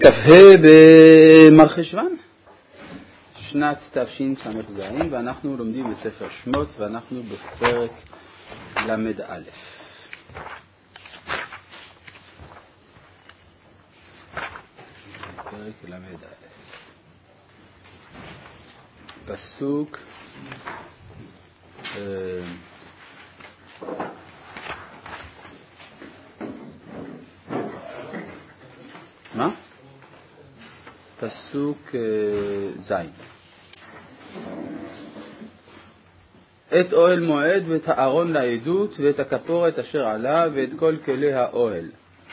כ"ה במרחשוון, שנת תשס"ז, ואנחנו לומדים את ספר שמות, ואנחנו בפרק למ"א. פרק למ"א. פסוק פסוק זין. את אוהל מועד ואת הארון לעדות ואת הכפורת אשר עליו ואת כל כלי האוהל,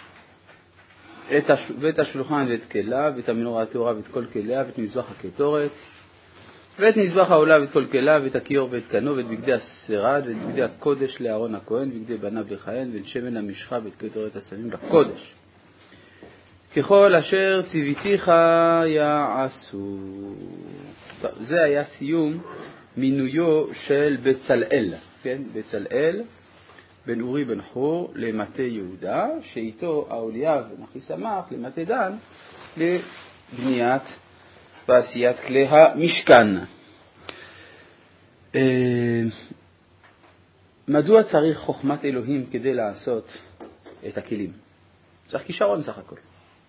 ואת השולחן ואת כליו ואת המנורה הטהורה ואת כל כליה ואת מזבח הקטורת ואת מזבח העולה ואת כל כליו ואת הכיור ואת קנו ואת בגדי השרד ואת בגדי הקודש לאהרון הכהן ובגדי בניו לכהן ואת שמן המשחה ואת קטורת הסמים לקודש, ככל אשר ציוויתיך יעשו. זה היה סיום מינויו של בצלאל, כן? בצלאל בן אורי בן חור למטה יהודה, שאיתו אהוליאב בן אחיסמך למטה דן, לבניית ועשיית כלי המשכן. מדוע צריך חוכמת אלוהים כדי לעשות את הכלים? צריך כישרון סך הכל.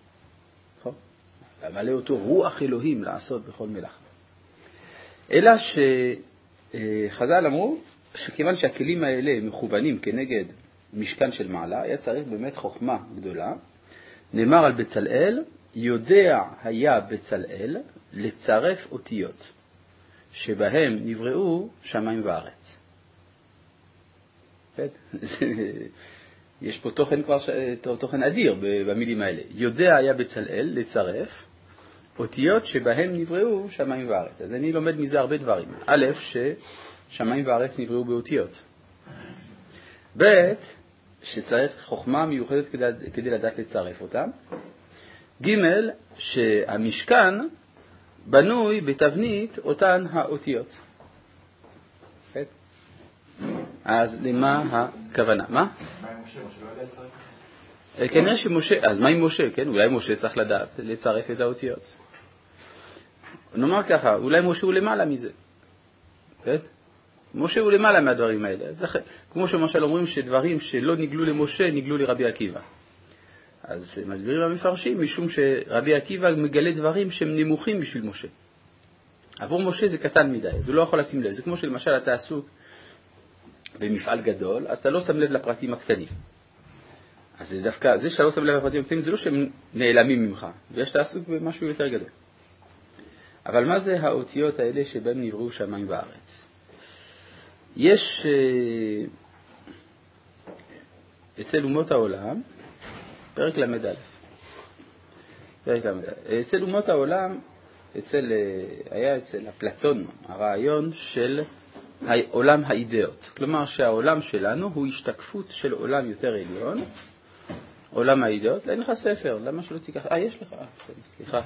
למלא אותו רוח אלוהים לעשות בכל מלאכה. אלא שחז"ל אמרו שכיוון שהכלים האלה מכוונים כנגד משכן של מעלה, היה צריך באמת חוכמה גדולה. נאמר על בצלאל, יודע היה בצלאל לצרף אותיות שבהם נבראו שמיים וארץ. יש פה תוכן כבר, תוכן אדיר במילים האלה. יודע היה בצלאל לצרף אותיות שבהם נבראו שמיים וארץ. אז אני לומד מזה הרבה דברים. א', ששמיים וארץ נבראו באותיות. ב', שצריך חוכמה מיוחדת כדי לדעת לצרף אותם. ג', שהמשכן בנוי בתבנית אותן האותיות. אז למה הכוונה? מה? כנראה שמשה, אז מה עם משה? כן, אולי משה צריך לדעת לצרף את האותיות. נאמר ככה, אולי משה הוא למעלה מזה. כן? משה הוא למעלה מהדברים האלה. אז כמו שמשל אומרים שדברים שלא נגלו למשה, נגלו לרבי עקיבא. אז מסבירים המפרשים, משום שרבי עקיבא מגלה דברים שהם נמוכים בשביל משה. עבור משה זה קטן מדי, אז הוא לא יכול לשים לב. זה כמו שלמשל אתה עסוק במפעל גדול, אז אתה לא שם לב לפרטים הקטנים. אז זה דווקא, זה שאתה לא שם לב לפרטים הקטנים, זה לא שהם נעלמים ממך, ויש אתה עסוק במשהו יותר גדול. אבל מה זה האותיות האלה שבהם נבראו שמיים וארץ? יש אצל אומות העולם, פרק למ"א, אצל אומות העולם, היה אצל אפלטון הרעיון של עולם האידאות. כלומר שהעולם שלנו הוא השתקפות של עולם יותר עליון, עולם האידאות. אין לך ספר, למה שלא תיקח? יש לך, סליחה.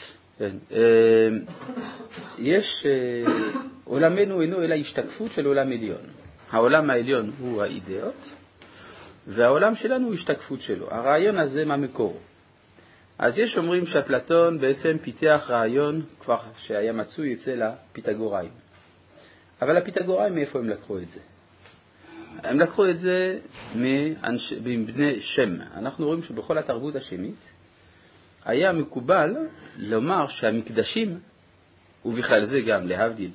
יש, עולמנו אינו אלא השתקפות של עולם עליון. העולם העליון הוא האידאות, והעולם שלנו הוא השתקפות שלו. הרעיון הזה מה מקורו? אז יש אומרים שאפלטון בעצם פיתח רעיון כבר שהיה מצוי אצל הפיתגוראים. אבל הפיתגוראים מאיפה הם לקחו את זה? הם לקחו את זה מבני שם. אנחנו רואים שבכל התרבות השמית היה מקובל לומר שהמקדשים, ובכלל זה גם להבדיל,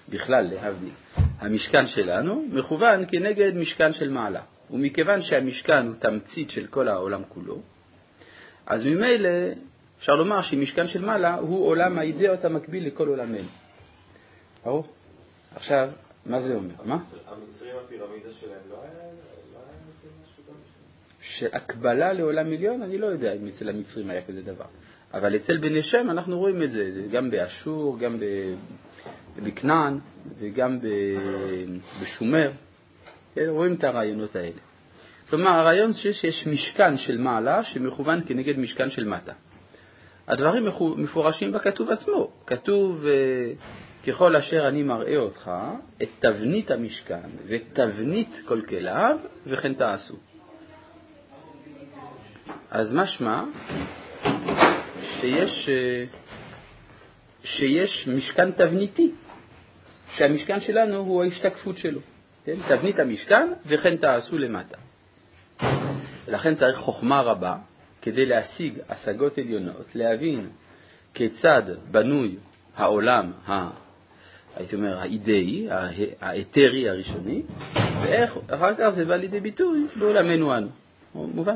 המשכן שלנו מכוון כנגד משכן של מעלה. ומכיוון שהמשכן הוא תמצית של כל העולם כולו, אז ממילא אפשר לומר שמשכן של מעלה הוא עולם האידאות המקביל לכל עולמנו. ברור? עכשיו, מה זה אומר? מה? המצרים, הפירמידה שלהם לא היה משהו גם שם? שהקבלה לעולם עליון, אני לא יודע אם אצל המצרים היה כזה דבר. אבל אצל בני שם אנחנו רואים את זה, גם באשור, גם בכנען, וגם בשומר. רואים את הרעיונות האלה. כלומר, הרעיון שיש משכן של מעלה שמכוון כנגד משכן של מטה. הדברים מפורשים בכתוב עצמו. כתוב ככל אשר אני מראה אותך את תבנית המשכן ואת תבנית כל כליו וכן תעשו. אז משמע שיש משכן תבניתי, שהמשכן שלנו הוא ההשתקפות שלו. כן? תבנית המשכן וכן תעשו למטה. לכן צריך חוכמה רבה כדי להשיג השגות עליונות, להבין כיצד בנוי העולם, הייתי אומר, האידאי, האתרי הראשוני, ואיך אחר כך זה בא לידי ביטוי בעולמנו אנו. מובן?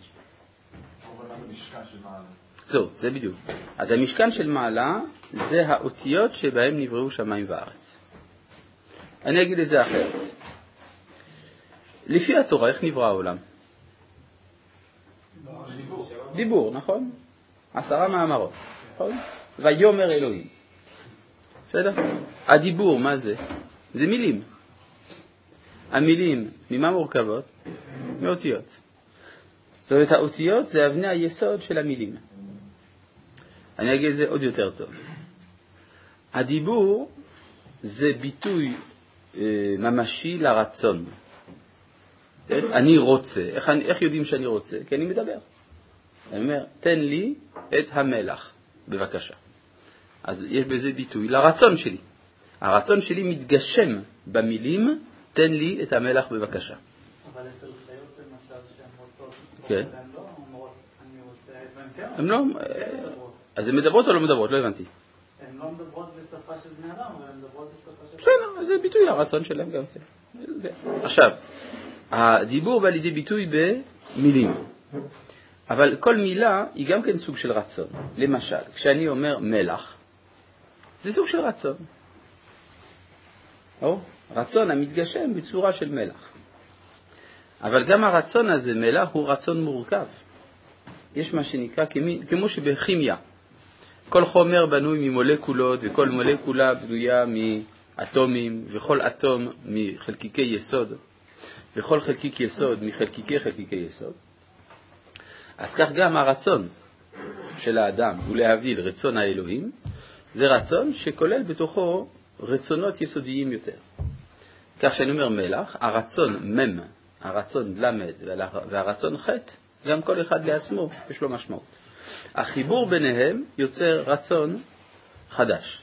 זהו, זה בדיוק. אז המשכן של מעלה זה האותיות שבהם נבראו שמיים וארץ. אני אגיד את זה אחרת. לפי התורה, איך נברא העולם? דיבור, נכון? 10 מאמרות, נכון? ויאמר אלוהים. בסדר? הדיבור, מה זה? זה מילים. המילים, ממה מורכבות? מאותיות. זאת אומרת, האותיות זה אבני היסוד של המילים. אני אגיד את זה עוד יותר טוב. הדיבור זה ביטוי ממשי לרצון. אני רוצה. איך יודעים שאני רוצה? כי אני מדבר. אני אומר, תן לי את המלח, בבקשה. אז יש בזה ביטוי לרצון שלי. הרצון שלי מתגשם במילים, תן לי את המלח, בבקשה. אבל אצל חיות למשל שהן רוצות, כן. הן לא אומרות, אני רוצה, והן כן. הן לא... אז הן מדברות או לא מדברות? לא הבנתי. הן לא מדברות בשפה של בני אדם, אבל הן מדברות בשפה של... בסדר, זה ביטוי לרצון שלהם גם כן. עכשיו, הדיבור בא לידי ביטוי במילים. אבל כל מילה היא גם כן סוג של רצון. למשל, כשאני אומר מלח, זה סוג של רצון. רצון המתגשם בצורה של מלח. אבל גם הרצון הזה, מלח, הוא רצון מורכב. יש מה שנקרא, כמו שבכימיה, כל חומר בנוי ממולקולות, וכל מולקולה בנויה מאטומים, וכל אטום מחלקיקי יסוד, וכל חלקיק יסוד מחלקיקי יסוד. אז כך גם הרצון של האדם הוא להבדיל רצון האלוהים, זה רצון שכולל בתוכו רצונות יסודיים יותר. כך שאני אומר מלח, הרצון מם, הרצון למד והרצון חט, גם כל אחד לעצמו יש לו משמעות. החיבור ביניהם יוצר רצון חדש.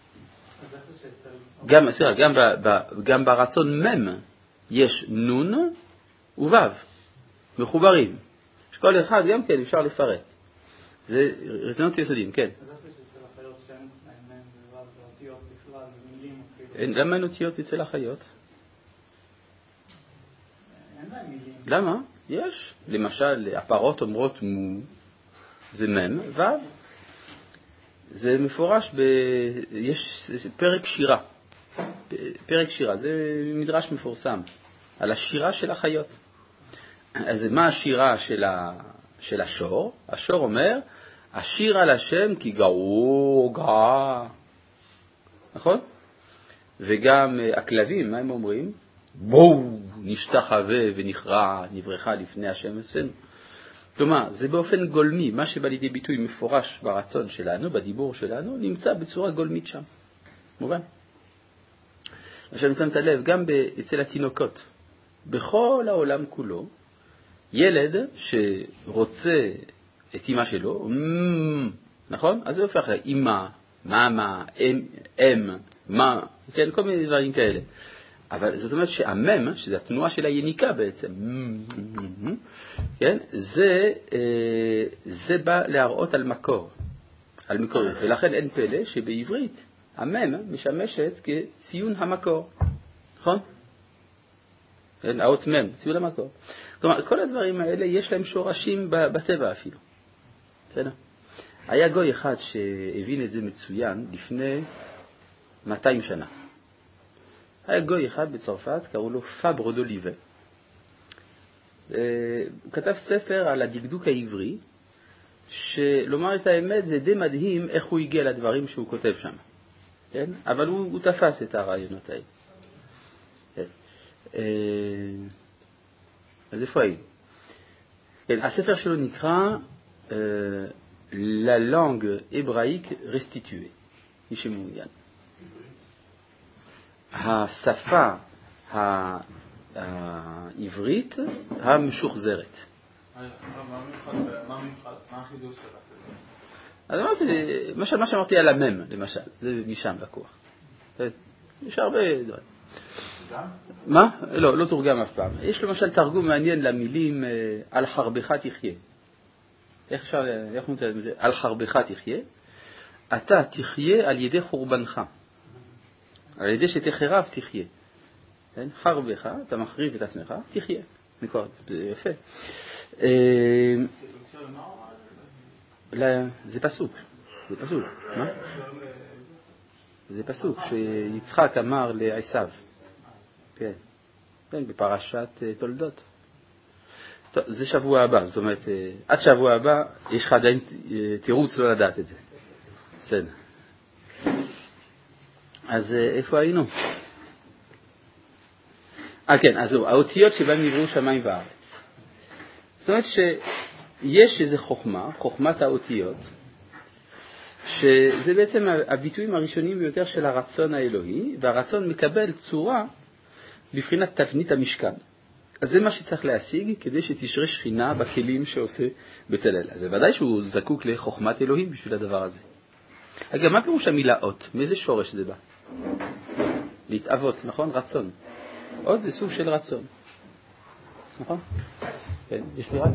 גם ברצון מם יש נון ובב, מחוברים. שכל אחד גם כן אפשר לפרק. זה רצונות יסודיים, כן. למה אין אותיות אצל החיות? אין להם מילים. למה? יש. למשל, הפרות אומרות מו, זה מם, וו. זה מפורש יש פרק שירה. פרק שירה, זה מדרש מפורסם. על השירה של החיות. אז מה השירה של השור? השור אומר, השיר על השם כי גאו גאה. נכון? וגם הכלבים, מה הם אומרים? בואו נשתחווה ונכרע, נברכה לפני השם עשינו. כלומר, זה באופן גולמי, מה שבא לידי ביטוי מפורש ברצון שלנו, בדיבור שלנו, נמצא בצורה גולמית שם. מובן? עכשיו שמת לב, גם אצל התינוקות, בכל העולם כולו, ילד שרוצה את אמא שלו, נכון? אז זה הופך לאמא, מאמא, אם, מה, כן, כל מיני דברים כאלה. אבל זאת אומרת שהמם, שזה התנועה של היניקה בעצם, כן, זה בא להראות על מקור, על מקוריות. ולכן אין פלא שבעברית המם משמשת כציון המקור, נכון? כן, האות מם, ציון המקור. כלומר, כל הדברים האלה יש להם שורשים בטבע אפילו. בסדר? היה גוי אחד שהבין את זה מצוין לפני 200 שנה. היה גוי אחד בצרפת, קראו לו פאברו דוליבה. הוא כתב ספר על הדקדוק העברי, שלומר את האמת זה די מדהים איך הוא הגיע לדברים שהוא כותב שם. כן? אבל הוא תפס את הרעיונות האלה. כן. אז איפה היינו? כן, הספר שלו נקרא La langue hébraïque restituée. מי שמעוניין. השפה העברית המשוחזרת. מה החידוש של הספר? אז אמרתי, למשל, מה שאמרתי על המם, למשל, זה משם לקוח. יש הרבה דברים. מה? לא תורגם אף פעם. יש למשל תרגום מעניין למילים על חרבך תחיה. איך מותר לזה? על חרבך תחיה. אתה תחיה על ידי חורבנך. על ידי שתחרב תחיה. חרבך, אתה מחריב את עצמך, תחיה. זה יפה. זה פסוק. מה? זה פסוק שיצחק אמר לעשיו. כן, בפרשת תולדות. טוב, זה שבוע הבא, זאת אומרת, עד שבוע הבא יש לך עדיין תירוץ לא לדעת את זה. בסדר. אז איפה היינו? כן, אז האותיות שבהם נבראו שמיים וארץ. זאת אומרת שיש איזו חוכמת האותיות, שזה בעצם הביטויים הראשונים ביותר של הרצון האלוהי, והרצון מקבל צורה בבחינת תבנית המשכן. אז זה מה שצריך להשיג כדי שתשרה שכינה בכלים שעושה בצלאל. אז זה ודאי שהוא זקוק לחוכמת אלוהים בשביל הדבר הזה. אגב, מה פירוש המילה אות? מאיזה שורש זה בא? להתאבות, נכון? רצון. אות זה סוג של רצון. נכון? כן, יש לי רק...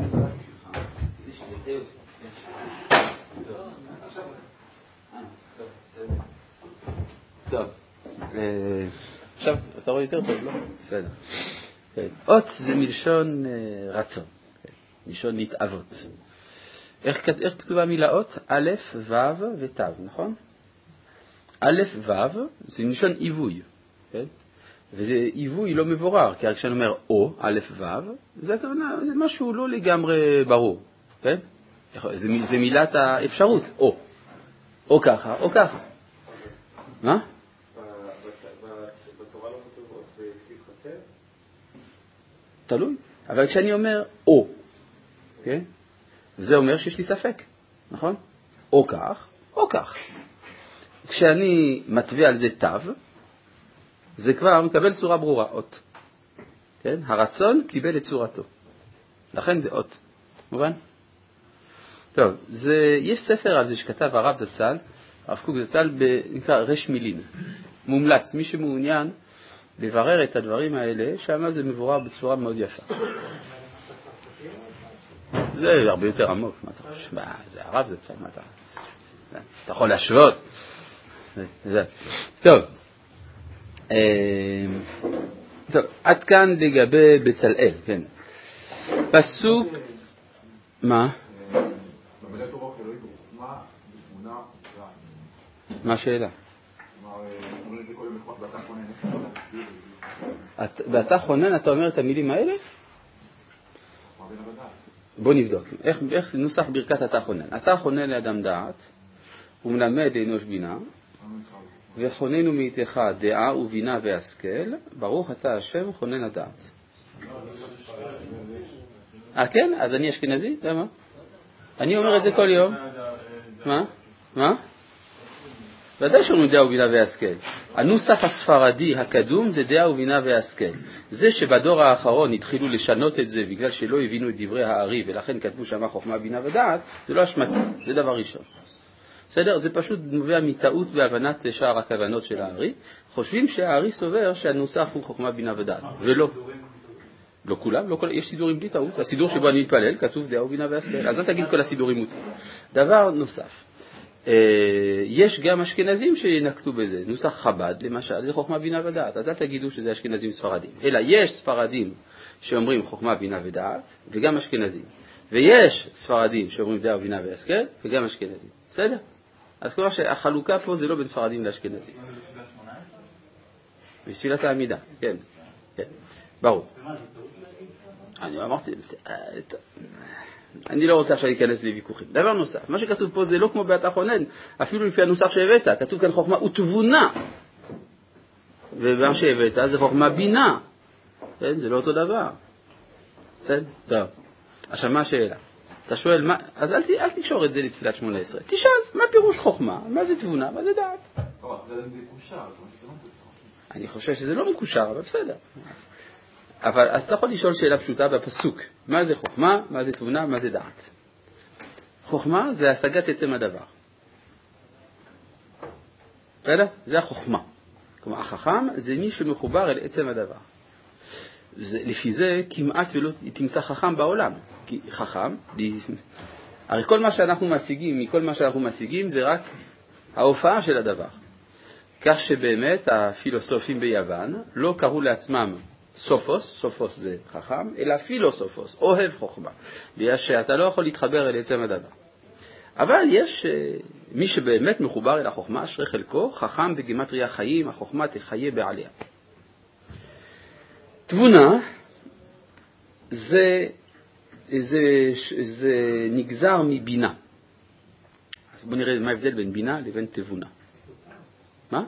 טוב. עכשיו, אתה רואה יותר טוב, לא? בסדר. אות זה מלשון רצון, מלשון להתאבות. איך כתובה המילה אות? א', ו' ות', נכון? א', ו' זה מלשון עיווי, וזה עיווי לא מבורר, כי כשאני אומר או, א', ו', זה משהו לא לגמרי ברור, זה מילת האפשרות, או ככה, או ככה. מה? בתורה לא כתובות, בכתיב חסר? תלוי, אבל כשאני אומר או, זה אומר שיש לי ספק, נכון? או כך, או כך. כשאני מטבע על זה תו, זה כבר מקבל צורה ברורה, אות. הרצון קיבל את צורתו. לכן זה אות. מובן? טוב, יש ספר על זה שכתב הרב זצ"ל, הרב קוק זצ"ל, נקרא רש מילין. מומלץ, מי שמעוניין לברר את הדברים האלה, שמה זה מבורר בצורה מאוד יפה. זה הרבה יותר עמוק, מה אתה חושב? זה הרב זצ"ל, מה אתה יכול להשוות? טוב, עד כאן לגבי בצלאל, כן. פסוק, מה? מה השאלה? ואתה חונן, אתה אומר את המילים האלה? בוא נבדוק. איך נוסח ברכת אתה חונן? אתה חונן לאדם דעת, ומלמד לאנוש בינה, וחוננו מאיתך דעה ובינה והשכל, ברוך אתה השם חונן הדעת. כן? אז אני אשכנזי? למה? אני אומר את זה כל יום. מה? ודאי שאומרים דעה ובינה והשכל. הנוסח הספרדי הקדום זה דעה ובינה והשכל. זה שבדור האחרון התחילו לשנות את זה בגלל שלא הבינו את דברי הארי ולכן כתבו שמה חוכמה בינה ודעת, זה לא אשמתי, זה דבר ראשון. בסדר? זה פשוט נובע מטעות בהבנת שער הכוונות של הארי. חושבים שהארי סובר שהנוסח הוא חוכמה בינה ודעת, ולא. לא כולם, יש סידורים בלי טעות. הסידור שבו אני מתפלל כתוב דעה ובינה והשכל. אז אל תגיד כל הסידורים מותר. דבר נוסף. יש גם אשכנזים שנקטו בזה, נוסח חב"ד למשל, זה חוכמה בינה ודעת, אז אל תגידו שזה אשכנזים ספרדים, אלא יש ספרדים שאומרים חוכמה בינה ודעת, וגם אשכנזים, ויש ספרדים שאומרים דעה ובינה והשכל, וגם אשכנזים, בסדר? אז כלומר שהחלוקה פה זה לא בין ספרדים לאשכנזים. בשפילת העמידה, כן, ברור. אני אמרתי, אני לא רוצה עכשיו להיכנס לוויכוחים. דבר נוסף, מה שכתוב פה זה לא כמו באתה חונן, אפילו לפי הנוסח שהבאת, כתוב כאן חוכמה ותבונה. ומה שהבאת זה חוכמה בינה. זה לא אותו דבר. טוב. עכשיו מה השאלה? אתה שואל, אז אל תקשור את זה לתפילת 18. תשאל, מה פירוש חוכמה? מה זה תבונה? מה זה דעת? אני חושב שזה לא מקושר, אבל בסדר. אבל אז אתה יכול לשאול שאלה פשוטה בפסוק. מה זה חוכמה? מה זה תבונה? מה זה דעת? חוכמה זה השגת עצם הדבר. בסדר? זה החוכמה. כלומר, החכם זה מי שמחובר אל עצם הדבר. לפי זה כמעט ולא תמצא חכם בעולם. כי חכם, הרי כל מה שאנחנו משיגים, מכל מה שאנחנו משיגים זה רק ההופעה של הדבר. כך שבאמת הפילוסופים ביוון לא קראו לעצמם סופוס, סופוס זה חכם, אלא פילוסופוס, אוהב חוכמה. בגלל שאתה לא יכול להתחבר אל עצם הדבר. אבל יש מי שבאמת מחובר אל החוכמה, אשרי חלקו, חכם בגימטריה חיים, החוכמה תחיה בעליה. תבונה זה נגזר מבינה. אז בואו נראה מה ההבדל בין בינה לבין תבונה. מה?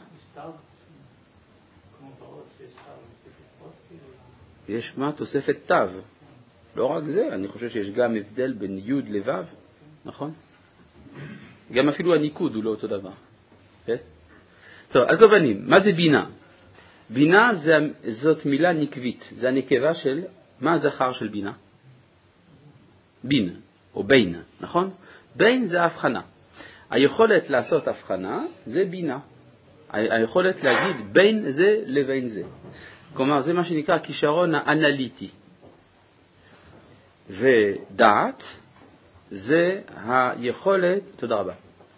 יש מה? תוספת תו. לא רק זה, אני חושב שיש גם הבדל בין י' לו', נכון? גם אפילו הניקוד הוא לא אותו דבר. טוב, על כל פנים, מה זה בינה? בינה זאת מילה נקבית, זה הנקבה של, מה הזכר של בינה? בין, או בין, נכון? בין זה ההבחנה. היכולת לעשות הבחנה זה בינה. היכולת להגיד בין זה לבין זה. כלומר, זה מה שנקרא כישרון האנליטי. ודעת זה היכולת, תודה רבה.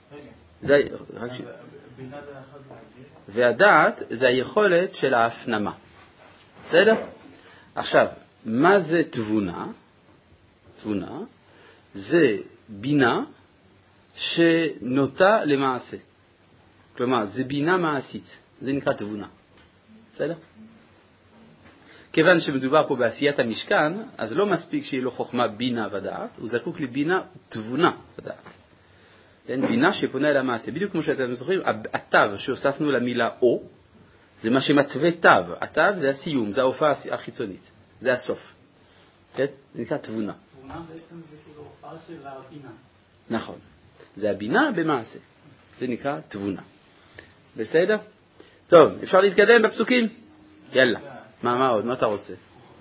והדעת זה היכולת של ההפנמה. בסדר? עכשיו, מה זה תבונה? תבונה זה בינה שנוטה למעשה. כלומר, זה בינה מעשית. זה נקרא תבונה. בסדר? כיוון שמדובר פה בעשיית המשכן, אז לא מספיק שיהיה לו חוכמה בינה ודעת, הוא זקוק לבינה תבונה ודעת. בינה שפונה אל המעשה. בדיוק כמו שאתם זוכרים, התו שהוספנו למילה או, זה מה שמתווה תו. התו זה הסיום, זה ההופעה החיצונית. זה הסוף. כן? זה נקרא תבונה. תבונה בעצם זה כאילו הופעה של הבינה. נכון. זה הבינה במעשה. זה נקרא תבונה. בסדר? טוב, אפשר להתקדם בפסוקים? יאללה. מה עוד? מה אתה רוצה?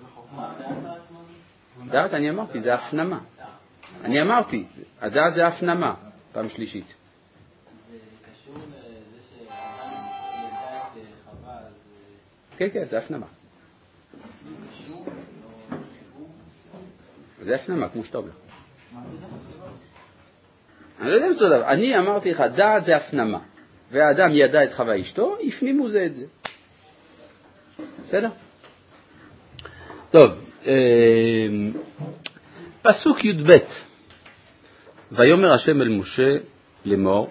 דעת, אני אמרתי, זה הפנמה. אני אמרתי, הדעת זה הפנמה. פעם שלישית. זה קשור לזה שאדם ידע את חווה, אז... כן, כן, זה הפנמה. זה הפנמה, כמו שאתה אומר. אני לא יודע אם זה דבר. אני אמרתי לך, דעת זה הפנמה. והאדם ידע את חווה אשתו, הפנימו זה את זה. בסדר? טוב, פסוק י' ב' ויאמר השם אל משה לאמור,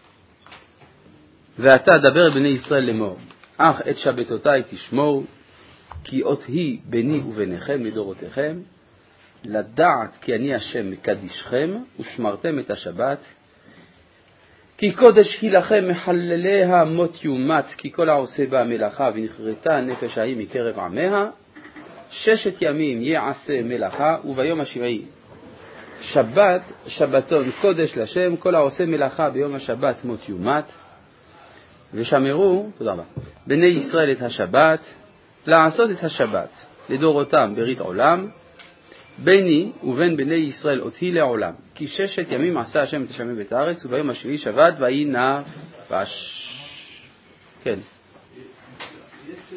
ואתה דבר אל בני ישראל לאמור, אך את שבתותיי תשמור, כי אות היא ביני וביניכם לדורותיכם, לדעת כי אני השם מקדישכם, ושמרתם את השבת, כי קודש היא לכם מחלליה מות יומת, כי כל העושה בה מלאכה, ונכרתה נפש ההיא מקרב עמיה, 6 ימים יעשה מלאכה, וביום השביעי שבת, שבתון קודש לשם, כל העושה מלאכה ביום השבת מות יומת, ושמרו, תודה רבה, בני ישראל את השבת, לעשות את השבת לדורותם ברית עולם, ביני ובין בני ישראל אותי לעולם, כי 6 ימים עשה השם את השמים ואת הארץ, וביום השביעי שבת ויהי נפש. כן. יש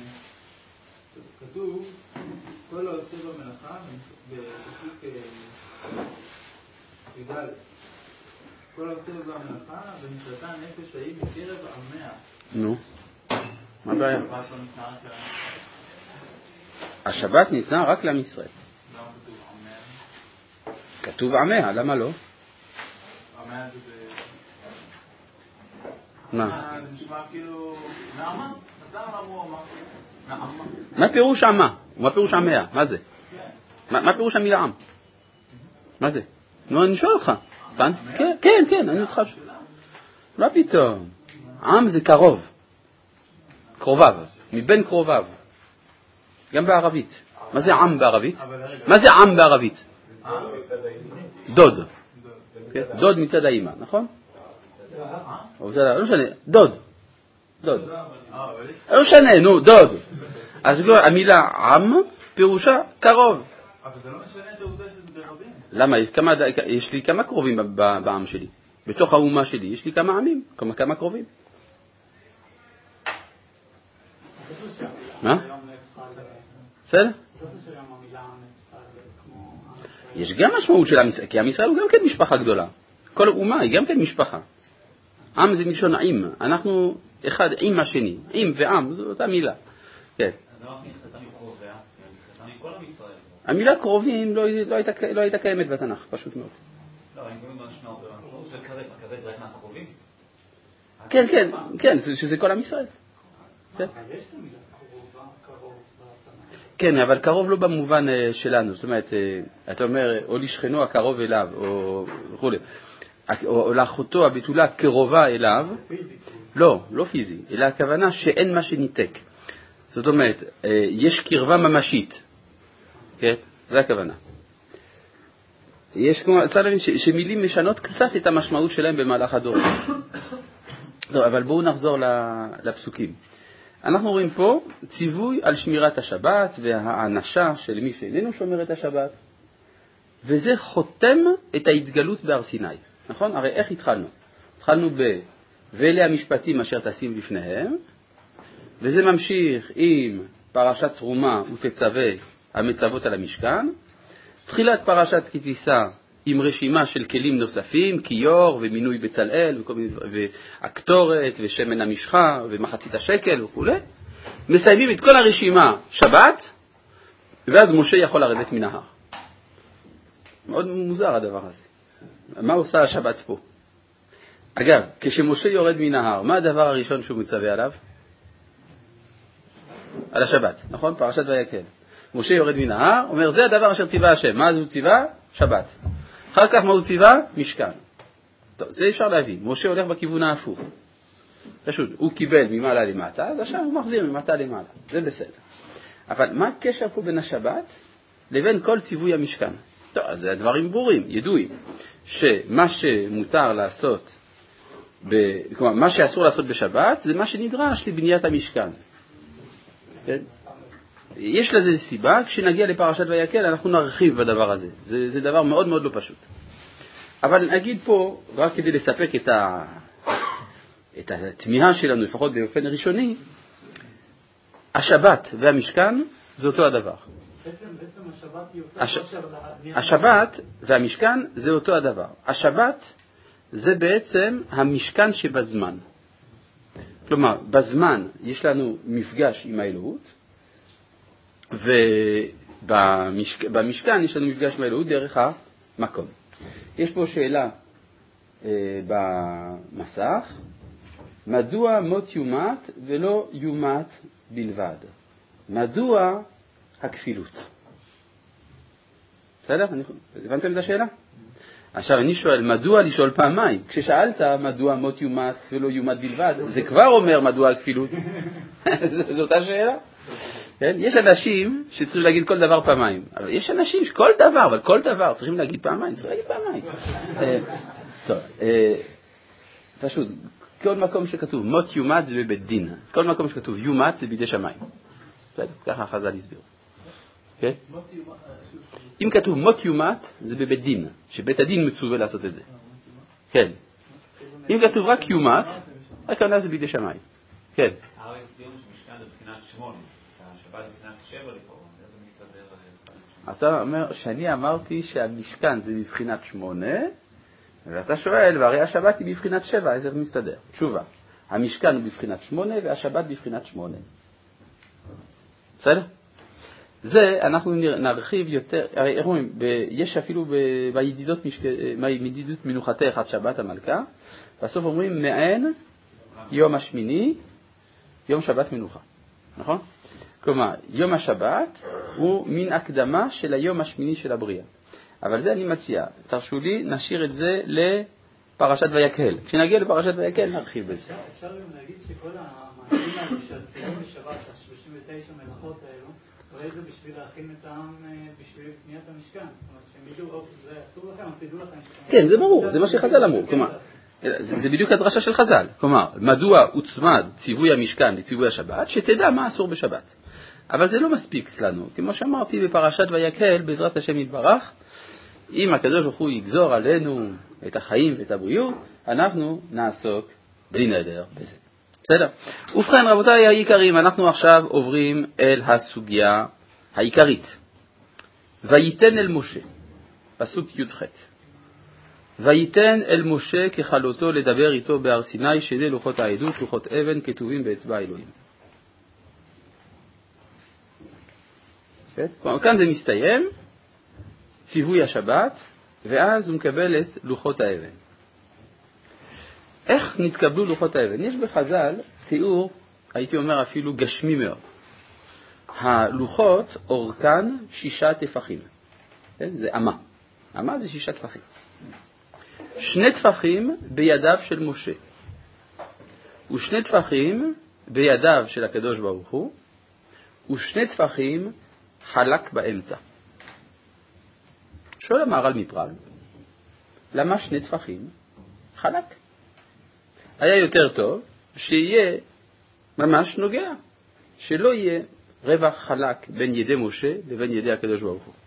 כתוב כל העושה במלאכה בפסוק י"ד, כל העושה במלאכה ונכרתה נפש ההיא מקרב עמיה. נו, מה הבעיה? השבת ניתנה רק לעם ישראל. למה כתוב עמיה? כתוב עמיה, למה לא? עמיה זה מה? זה נשמע כאילו נעמה? אז למה אמרו עמה? נעמה? מה פירוש עמה? מה פירוש עמיה? מה זה? מה פירוש המילה עם? מה זה? נו, אני שואל אותך. כן, כן, אני אותך שואל. מה פתאום? עם זה קרוב. קרוביו, מבין קרוביו. גם בערבית. מה זה עם בערבית? מה זה עם בערבית? דוד. דוד מצד האמא, נכון? לא משנה, דוד. דוד. לא משנה, נו, דוד. אז המילה עם פירושה קרוב. אבל זה לא משנה את העובדה שזה ברבים. למה? יש לי כמה קרובים בעם שלי. בתוך האומה שלי יש לי כמה עמים, כמה קרובים. בסדר? זאת שגם המילה כמו... יש גם משמעות של עם ישראל, כי עם ישראל הוא גם כן משפחה גדולה. כל אומה היא גם כן משפחה. עם זה מלשון עם. אנחנו אחד עם השני. עם ועם, זו אותה מילה. כן. אז למה נכתתה מקרוביה? נכתתה מכל עם ישראל. המילה קרובים לא הייתה קיימת בתנ"ך, פשוט מאוד. לא, אני קוראים במשמע הרבה. זה כבד, הכבד זה רק מהקרובים? כן, שזה כל עם ישראל. אבל יש את המילה קרוב בתנ"ך. כן, אבל קרוב לא במובן שלנו. זאת אומרת, אתה אומר, או לשכנו הקרוב אליו, או וכו'. או לאחותו הבתולה קרובה אליו. לא פיזי, אלא הכוונה שאין מה שניתק. זאת אומרת, יש קרבה ממשית. כן? זה הכוונה. צריך להבין שמילים משנות קצת את המשמעות שלהם במהלך הדור. טוב, אבל בואו נחזור לפסוקים. אנחנו רואים פה ציווי על שמירת השבת והאנשה של מי שאיננו שומר את השבת, וזה חותם את ההתגלות בהר סיני. נכון? הרי איך התחלנו? התחלנו ואלה המשפטים אשר תשים לפניהם, וזה ממשיך עם פרשת תרומה ותצווה המצוות על המשכן, תחילת פרשת כי תישא עם רשימה של כלים נוספים, כיור ומינוי בצלאל והקטורת ושמן המשחה ומחצית השקל וכו'. מסיימים את כל הרשימה שבת, ואז משה יכול לרדת מן ההר. מאוד מוזר הדבר הזה. מה עושה השבת פה? אגב, כשמשה יורד מן ההר, מה הדבר הראשון שהוא מצווה עליו? על השבת, נכון? פרשת ויקל. משה יורד מן ההר, אומר, זה הדבר אשר ציווה השם. מה הוא ציווה? שבת. אחר כך מה הוא ציווה? משכן. טוב, זה אפשר להבין. משה הולך בכיוון ההפוך. פשוט, הוא קיבל ממעלה למטה, אז עכשיו הוא מחזיר ממטה למעלה. זה בסדר. אבל מה הקשר פה בין השבת לבין כל ציווי המשכן? טוב, אז זה הדברים ברורים, ידועים, שמה שמותר לעשות, כלומר, מה שאסור לעשות בשבת, זה מה שנדרש לבניית המשכן. כן? יש לזה סיבה, כשנגיע לפרשת ויקל אנחנו נרחיב בדבר הזה. זה דבר מאוד מאוד לא פשוט. אבל נגיד פה, רק כדי לספק את התמיהה שלנו, לפחות באופן ראשוני, השבת והמשכן זה אותו הדבר. בעצם השבת היא עושה קושר לבניית... השבת והמשכן זה אותו הדבר. השבת זה בעצם המשכן שבזמן. כלומר, בזמן יש לנו מפגש עם האלוהות, ובמשכן יש לנו מפגש עם האלוהות דרך המקום. יש פה שאלה במסך, מדוע מות יומת ולא יומת בלבד? מדוע הכפילות? בסדר? הבנתם את השאלה? עכשיו אני שואל, מדוע לשאול פעמיים? כששאלת מדוע מות יומת ולא יומת בלבד, זה כבר אומר מדוע הכפילות. זו אותה שאלה? כן? יש אנשים שצריכים להגיד כל דבר פעמיים, אבל יש אנשים שכל דבר, אבל כל דבר צריכים להגיד פעמיים, צריכים להגיד פעמיים. טוב, פשוט, כל מקום שכתוב מות יומת זה בבית דין, כל מקום שכתוב יומת זה בידי שמיים. ככה החז"ל הסביר. כן? אם כתוב מות יומת זה בבית דין, שבית הדין מצווה לעשות את זה. כן. אם כתוב רק יומת, רק עונה זה בידי שמיים. כן. הרי הסבירו שמשכן זה בחינת 8, השבת זה בחינת 7 לכאורה, זה מסתדר. אתה אומר שאני אמרתי שהמשכן זה בבחינת 8, ואתה שואל, והרי השבת היא בבחינת 7, איזה מסתדר? תשובה. המשכן הוא בבחינת 8 והשבת בבחינת 8. בסדר? זה אנחנו נרחיב יותר, הרי איך אומרים, יש אפילו בידידות מנוחתך עד שבת המלכה, בסוף אומרים מעין יום השמיני, יום שבת מנוחה, נכון? כלומר, יום השבת הוא מין הקדמה של היום השמיני של הבריאה. אבל זה אני מציע, תרשו לי, נשאיר את זה לפרשת ויקהל. כשנגיע לפרשת ויקהל נרחיב בזה. אפשר גם להגיד שכל המעשים האלה שעשינו בשבת, ה-39 מלאכות האלו, הרי זה בשביל להכין את העם בשביל בניית המשכן. זאת אומרת שהם ידעו, זה אסור לכם, אז תדעו לכם. כן, זה ברור, זה מה שחז"ל אמרו. כלומר, זה בדיוק הדרשה של חז"ל. כלומר, מדוע הוצמד ציווי המשכן לציווי השבת, שתדע מה אסור בשבת. אבל זה לא מספיק לנו. כמו שאמרתי בפרשת ויקהל, בעזרת השם יתברך, אם הקדוש ברוך הוא יגזור עלינו את החיים ואת הבריאות, אנחנו נעסוק בלי נדר בזה. בסדר? ובכן רבותיי היקרים, אנחנו עכשיו עוברים אל הסוגיה העיקרית. וייתן אל משה, פסוק י"ח. וייתן אל משה כחלותו לדבר איתו בהר סיני, שני לוחות העדות, לוחות אבן כתובים באצבע אלוהים. כאן זה מסתיים, ציווי השבת, ואז הוא מקבל את לוחות האבן. איך נתקבלו לוחות האבן? יש בחז"ל תיאור, הייתי אומר אפילו גשמי מאוד. הלוחות אורכן 6 טפחים. זה אמה. אמה זה 6 טפחים. 2 טפחים בידיו של משה. ו2 טפחים בידיו של הקדוש ברוך הוא. ו2 טפחים חלק באמצע. שואל המהר"ל מפראג, למה 2 טפחים חלק? היה יותר טוב שיהיה ממש נוגע, שלא יהיה רווח חלק בין ידי משה לבין ידי הקדוש ברוך הוא.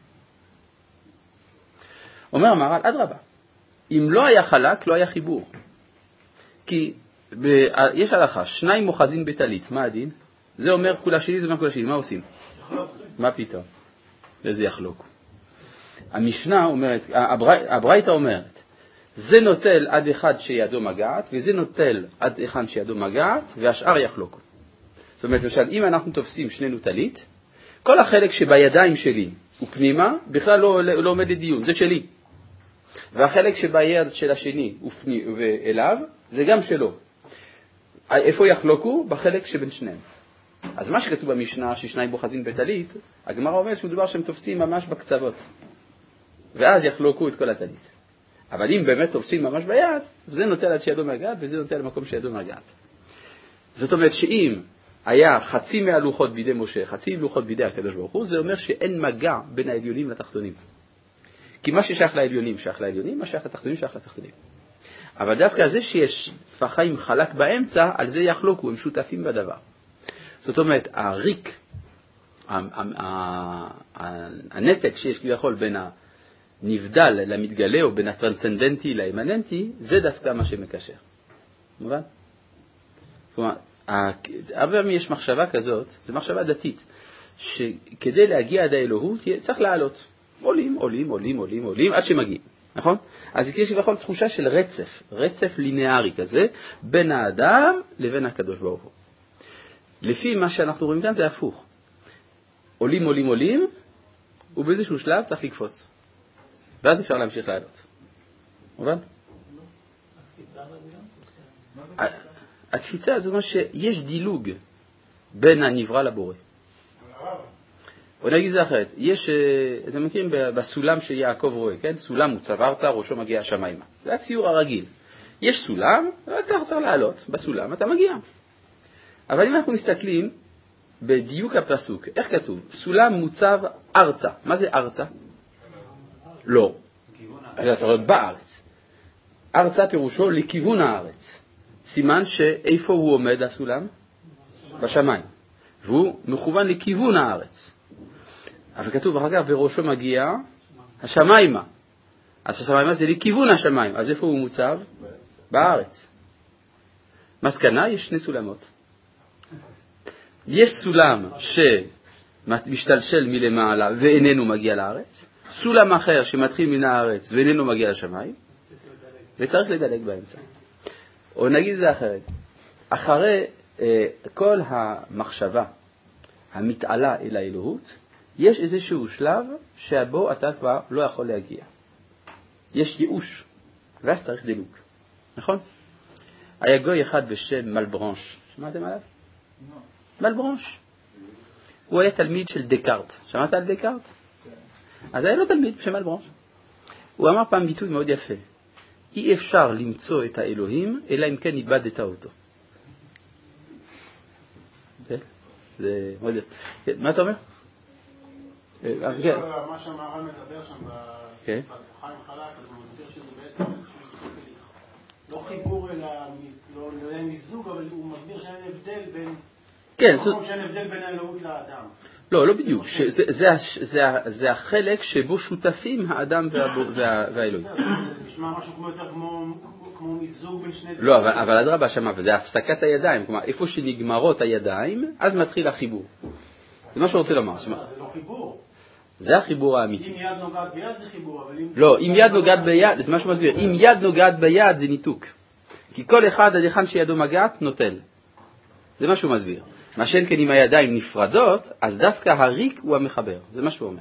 אומר המהר"ל, אדרבה, אם לא היה חלק, לא היה חיבור. כי יש הלכה, 2 מוחזין בטלית, מה הדין? זה אומר כולה שלי, זה אומר כולה שלי, מה עושים? מה פתאום? וזה יחלוקו. המשנה אומרת, הברייתא אומרת, זה נוטל עד אחד שידו מגעת, וזה נוטל עד אחד שידו מגעת, והשאר יחלוקו. זאת אומרת, למשל, אם אנחנו תופסים 2 טלית, כל החלק שבידיים שלי הוא פנימה, בכלל לא עומד לדיון, זה שלי. והחלק שביד של השני ואליו, זה גם שלו. איפה יחלוקו? בחלק שבין שניהם. אז מה שכתוב במשנה, ש2 מוחזין בטלית, הגמרא אומרת שמדובר שהם תופסים ממש בקצוות. ואז יחלוקו את כל הטלית. אבל אם באמת תופסים ממש ביד, זה נוטל עד שידו מגעת, וזה נוטל למקום שידו מגעת. זאת אומרת שאם היה חצי מהלוחות בידי משה, חצי לוחות בידי הקדוש ברוך הוא, זה אומר שאין מגע בין העליונים לתחתונים. כי מה ששייך לעליונים שייך לעליונים, מה שייך לתחתונים שייך לתחתונים. אבל דווקא זה שיש טפחיים חלק באמצע, על זה יחלוקו, הם שותפים בדבר. זאת אומרת, הריק, הנתק שיש כביכול בין הנבדל למתגלה, או בין הטרנסצנדנטי לאימננטי, זה דווקא מה שמקשר. מובן? כלומר, הרבה פעמים יש מחשבה כזאת, זו מחשבה דתית, שכדי להגיע עד האלוהות צריך לעלות. עולים, עד שמגיעים, נכון? אז יש כביכול תחושה של רצף לינארי כזה, בין האדם לבין הקדוש ברוך הוא. לפי מה שאנחנו רואים כאן זה הפוך. עולים, ובאיזשהו שלב צריך לקפוץ. ואז אפשר להמשיך לעלות. מובן? הקפיצה זאת אומרת שיש דילוג בין הנברא לבורא. או נגיד זה אחרת, אתם מכירים בסולם שיעקב רואה, כן? סולם מוצב ארצה, ראשו מגיע השמיימה. זה הציור הרגיל. יש סולם, אתה צריך לעלות, בסולם אתה מגיע. אבל אם אנחנו מסתכלים בדיוק הפסוק, איך כתוב? סולם מוצב ארצה. מה זה ארצה? לא. זה צריך להיות בארץ. ארצה פירושו לכיוון הארץ. סימן שאיפה הוא עומד הסולם? בשמיים. והוא מכוון לכיוון הארץ. אבל כתוב אחר כך, וראשו מגיע השמיימה. אז השמיימה זה לכיוון השמיים. אז איפה הוא מוצב? בארץ. מסקנה, יש 2 סולמות. יש סולם שמשתלשל מלמעלה ואיננו מגיע לארץ. סולם אחר שמתחיל מן הארץ ואיננו מגיע לשמיים. וצריך לדלג באמצע. או נגיד זה אחרת. אחרי כל המחשבה המתעלה אל האלוהות, יש איזשהו שלב שבו אתה כבר לא יכול להגיע. יש ייאוש, ואז צריך דילוג. נכון? היה גוי אחד בשם מלברנש. שמעתם עליו? מלברנש. הוא היה תלמיד של דקארט. שמעת על דקארט? אז היה לו תלמיד בשם מלברנש. הוא אמר פעם ביטוי מאוד יפה. אי אפשר למצוא את האלוהים, אלא אם כן איבדת אותו. זה מאוד יפה. מה אתה אומר? מה שהמהר"ל מדבר שם בחיים חלק, אז הוא מסביר שזה בעצם לא חיבור אלא לא מיזוג, אבל הוא מסביר שאין הבדל בין האלוהות לאדם. לא בדיוק. זה החלק שבו שותפים האדם והאלוהים. זה נשמע משהו כמו מיזוג בין שני דברים. לא, אבל אדרבה שמה, וזה הפסקת הידיים. כלומר, איפה שנגמרות הידיים, אז מתחיל החיבור. זה מה שהוא רוצה לומר. זה לא חיבור. זה החיבור האמיתי. אם יד נוגעת ביד זה חיבור, אבל אם... לא, אם יד נוגעת ביד, זה מה שהוא מסביר. אם יד נוגעת ביד זה ניתוק. כי כל אחד עד היכן שידו מגעת נוטל. זה מה שהוא מסביר. מה שאין כן אם הידיים נפרדות, אז דווקא הריק הוא המחבר. זה מה שהוא אומר.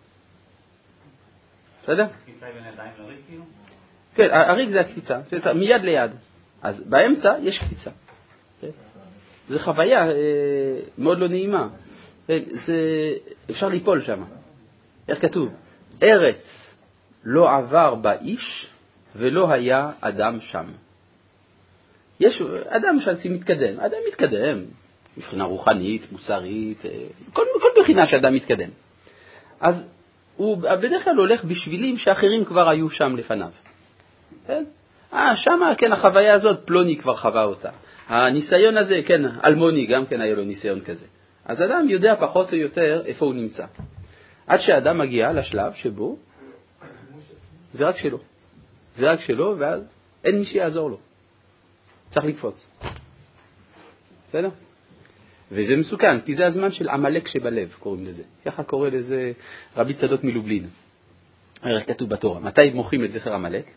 בסדר? קפיצה בין ידיים לריק כאילו? כן, הריק זה הקפיצה, מיד ליד. אז באמצע יש קפיצה. זה חוויה מאוד לא נעימה. אפשר ליפול שם. איך כתוב? ארץ לא עבר באיש ולא היה אדם שם. יש אדם שמתקדם, אדם מתקדם, מבחינה רוחנית, מוסרית, כל בחינה שאדם מתקדם. אז הוא בדרך כלל הולך בשבילים שאחרים כבר היו שם לפניו. כן? שם, כן, החוויה הזאת, פלוני כבר חווה אותה. הניסיון הזה, כן, אלמוני גם כן היה לו ניסיון כזה. אז אדם יודע פחות או יותר איפה הוא נמצא. עד שאדם מגיע לשלב שבו זה רק שלו. זה רק שלו, ואז אין מי שיעזור לו. צריך לקפוץ. בסדר? וזה מסוכן, כי זה הזמן של עמלק שבלב, קוראים לזה. ככה קורא לזה רבי צדוק מלובלין. הרי כתוב בתורה, מתי מוחים את זכר עמלק?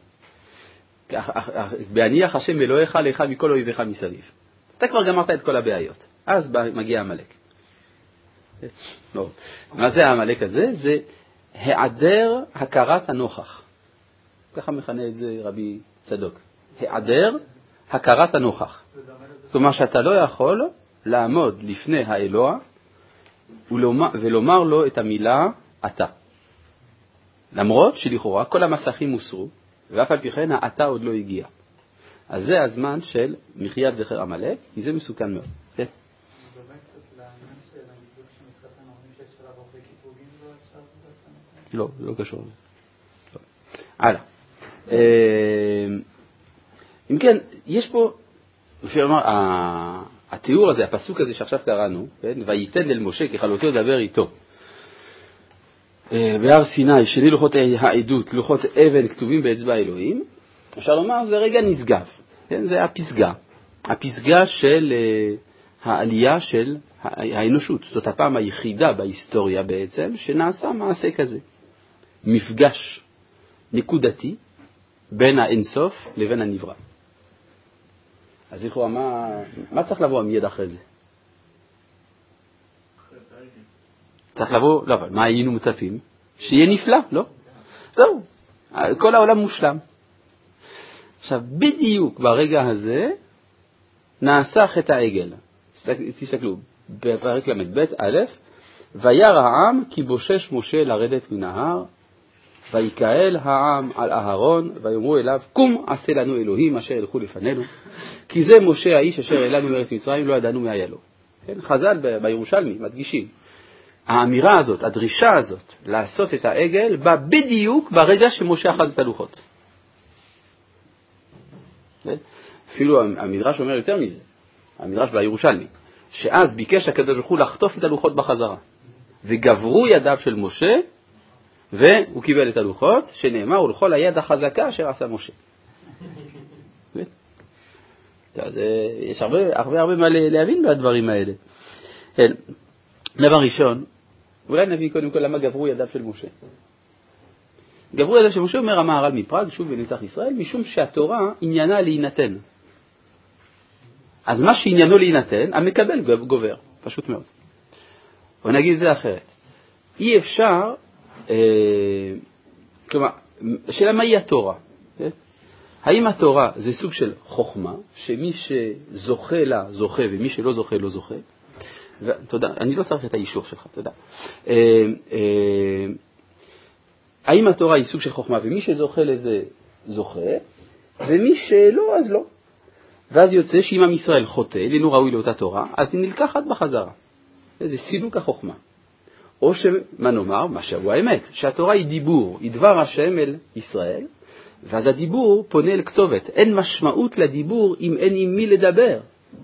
בהניח השם אלוהיך לך מכל אויביך מסביב. אתה כבר גמרת את כל הבעיות. אז מגיע עמלק. לא. מה זה העמלק הזה? זה היעדר הכרת הנוכח. ככה מכנה את זה רבי צדוק. היעדר הכרת הנוכח. כלומר שאתה לא יכול לעמוד לפני האלוה ולומר לו את המילה אתה. למרות שלכאורה כל המסכים הוסרו, ואף על פי כן האתה עוד לא הגיע. אז זה הזמן של מחיית זכר עמלק, כי זה מסוכן מאוד. כן? לא, לא קשור. הלאה. אם כן, יש פה, לפי אומר, התיאור הזה, הפסוק הזה שעכשיו קראנו, וייתן אל משה ככלותו לדבר איתו. בהר סיני, שני לוחות העדות, לוחות אבן כתובים באצבע אלוהים, אפשר לומר, זה רגע נשגב. זה הפסגה. הפסגה של העלייה של האנושות. זאת הפעם היחידה בהיסטוריה בעצם, שנעשה מעשה כזה. מפגש נקודתי בין האינסוף לבין הנברא. אז לכאורה, מה צריך לבוא מיד אחרי זה? צריך לבוא, לא, אבל מה היינו מצפים? שיהיה נפלא, לא? זהו, כל העולם מושלם. עכשיו, בדיוק ברגע הזה נעשה חטא העגל. תסתכלו, בפרק ל"ב א', וירא העם כי בושש משה לרדת מן ההר, ויקהל העם על אהרון, ויאמרו אליו, קום עשה לנו אלוהים אשר ילכו לפנינו, כי זה משה האיש אשר העלנו מארץ מצרים, לא ידענו מה היה לו. כן? חז"ל בירושלמי מדגישים. האמירה הזאת, הדרישה הזאת, לעשות את העגל, בא בדיוק ברגע שמשה אחז את הלוחות. אפילו המדרש אומר יותר מזה, המדרש בירושלמי, שאז ביקש הקדוש ברוך הוא לחטוף את הלוחות בחזרה, וגברו ידיו של משה, והוא קיבל את הלוחות, שנאמר, ולכל היד החזקה אשר עשה משה. יש הרבה מה להבין בדברים האלה. דבר ראשון, אולי נביא קודם כל למה גברו ידיו של משה. גברו ידיו של משה, אומר המהר"ל מפראג, שוב בנצח ישראל, משום שהתורה עניינה להינתן. אז מה שעניינו להינתן, המקבל גובר, פשוט מאוד. או נגיד את זה אחרת. אי אפשר, כלומר, השאלה מהי התורה? האם התורה זה סוג של חוכמה, שמי שזוכה לה זוכה ומי שלא זוכה לא זוכה? תודה, אני לא צריך את האישור שלך, תודה. האם התורה היא סוג של חוכמה ומי שזוכה לזה זוכה, ומי שלא אז לא? ואז יוצא שאם עם ישראל חוטא, לנו ראוי לאותה תורה, אז היא נלקחת בחזרה. זה סילוק החוכמה. או שמה נאמר, מה שהוא האמת, שהתורה היא דיבור, היא דבר השם אל ישראל, ואז הדיבור פונה אל כתובת. אין משמעות לדיבור אם אין עם מי לדבר.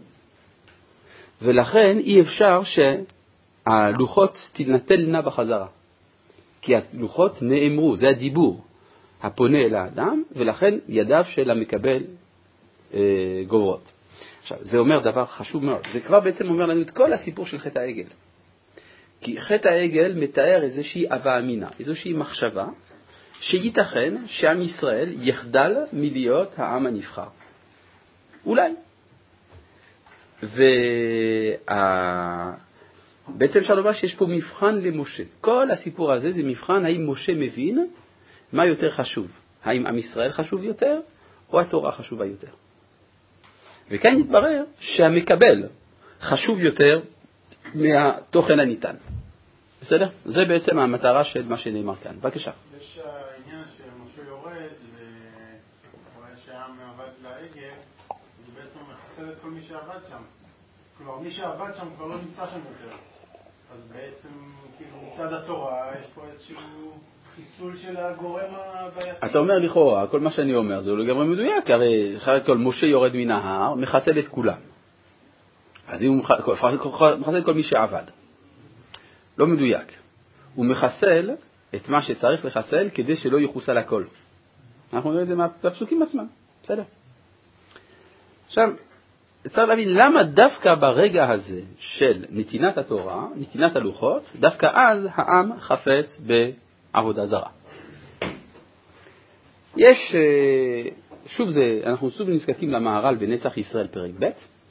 ולכן אי אפשר שהלוחות תנטלנה בחזרה. כי הלוחות נאמרו, זה הדיבור הפונה אל האדם, ולכן ידיו של המקבל גוברות. עכשיו, זה אומר דבר חשוב מאוד. זה כבר בעצם אומר לנו את כל הסיפור של חטא העגל. כי חטא העגל מתאר איזושהי הווה אמינה, איזושהי מחשבה, שייתכן שעם ישראל יחדל מלהיות העם הנבחר. אולי. בעצם אפשר לומר שיש פה מבחן למשה. כל הסיפור הזה זה מבחן האם משה מבין מה יותר חשוב. האם עם ישראל חשוב יותר או התורה חשובה יותר. וכאן יתברר שהמקבל חשוב יותר מהתוכן הניתן. בסדר? זה בעצם המטרה של מה שנאמר כאן. בבקשה. יש העניין שמשה יורד ורואה שהעם עבד לעגל, זה בעצם מחסל את כל מי שעבד שם. כלומר, מי שעבד שם כבר לא נמצא שם יותר. אז בעצם, כאילו, מצד התורה יש פה איזשהו חיסול של הגורם הבעייתי. אתה אומר לכאורה, כל מה שאני אומר זה לא לגמרי מדויק, הרי אחרי כל משה יורד מן ההר, מחסל את כולם. אז הוא מחסל את כל מי שעבד. לא מדויק. הוא מחסל את מה שצריך לחסל כדי שלא יחוסל הכל. אנחנו נראה את זה מהפסוקים עצמם. בסדר. עכשיו, צריך להבין למה דווקא ברגע הזה של נתינת התורה, נתינת הלוחות, דווקא אז העם חפץ בעבודה זרה. יש, שוב זה, אנחנו שוב נזקקים למהר"ל בנצח ישראל פרק ב',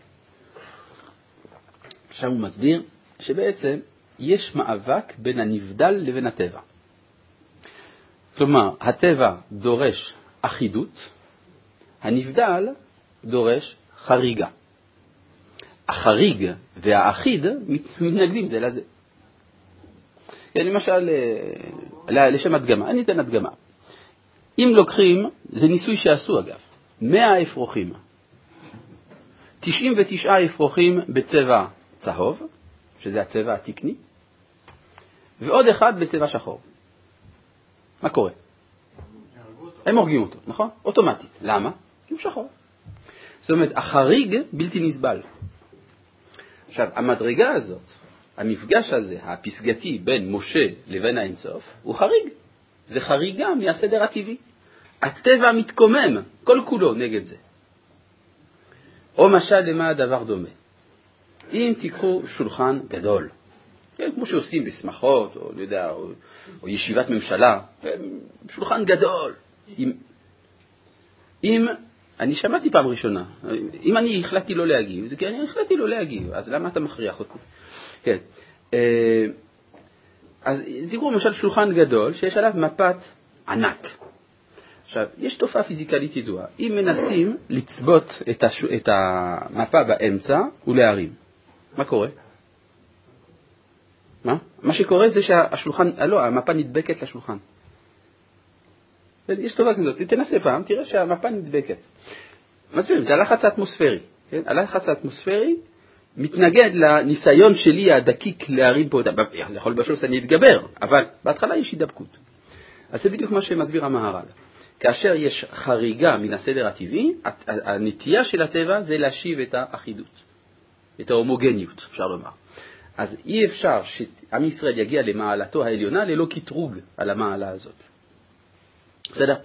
עכשיו הוא מסביר שבעצם יש מאבק בין הנבדל לבין הטבע. כלומר, הטבע דורש אחידות, הנבדל דורש חריגה. החריג והאחיד מתנגדים זה לזה. למשל, לשם הדגמה, אני אתן הדגמה. אם לוקחים, זה ניסוי שעשו אגב, 100 אפרוחים, 99 אפרוחים בצבע צהוב, שזה הצבע התקני, ועוד אחד בצבע שחור. מה קורה? הם הורגים אותו, נכון? אוטומטית. למה? כי הוא שחור. זאת אומרת, החריג בלתי נסבל. עכשיו, המדרגה הזאת, המפגש הזה, הפסגתי בין משה לבין האינסוף, הוא חריג. זה חריגה מהסדר הטבעי. הטבע מתקומם, כל כולו נגד זה. או משל למה הדבר דומה. אם תיקחו שולחן גדול, כן, כמו שעושים בשמחות, או, לא יודע, או ישיבת ממשלה, שולחן גדול. אם אני שמעתי פעם ראשונה, אם אני החלטתי לא להגיב, זה כי אני החלטתי לא להגיב, אז למה אתה מכריח אותי? כן. אז תראו למשל שולחן גדול שיש עליו מפת ענק. עכשיו, יש תופעה פיזיקלית ידועה. אם מנסים לצבות את המפה באמצע ולהרים, מה קורה? מה שקורה זה שהשולחן, המפה נדבקת לשולחן. יש טובה כזאת, תנסה פעם, תראה שהמפה נדבקת. מסבירים, זה הלחץ האטמוספרי. כן? הלחץ האטמוספרי מתנגד לניסיון שלי הדקיק להרים פה, יכול בשביל שאני אתגבר, אבל בהתחלה יש הידבקות. אז זה בדיוק מה שמסביר המהר"ל. כאשר יש חריגה מן הסדר הטבעי, הנטייה של הטבע זה להשיב את האחידות, את ההומוגניות, אפשר לומר. אז אי אפשר שעם ישראל יגיע למעלתו העליונה ללא קטרוג על המעלה הזאת. בסדר?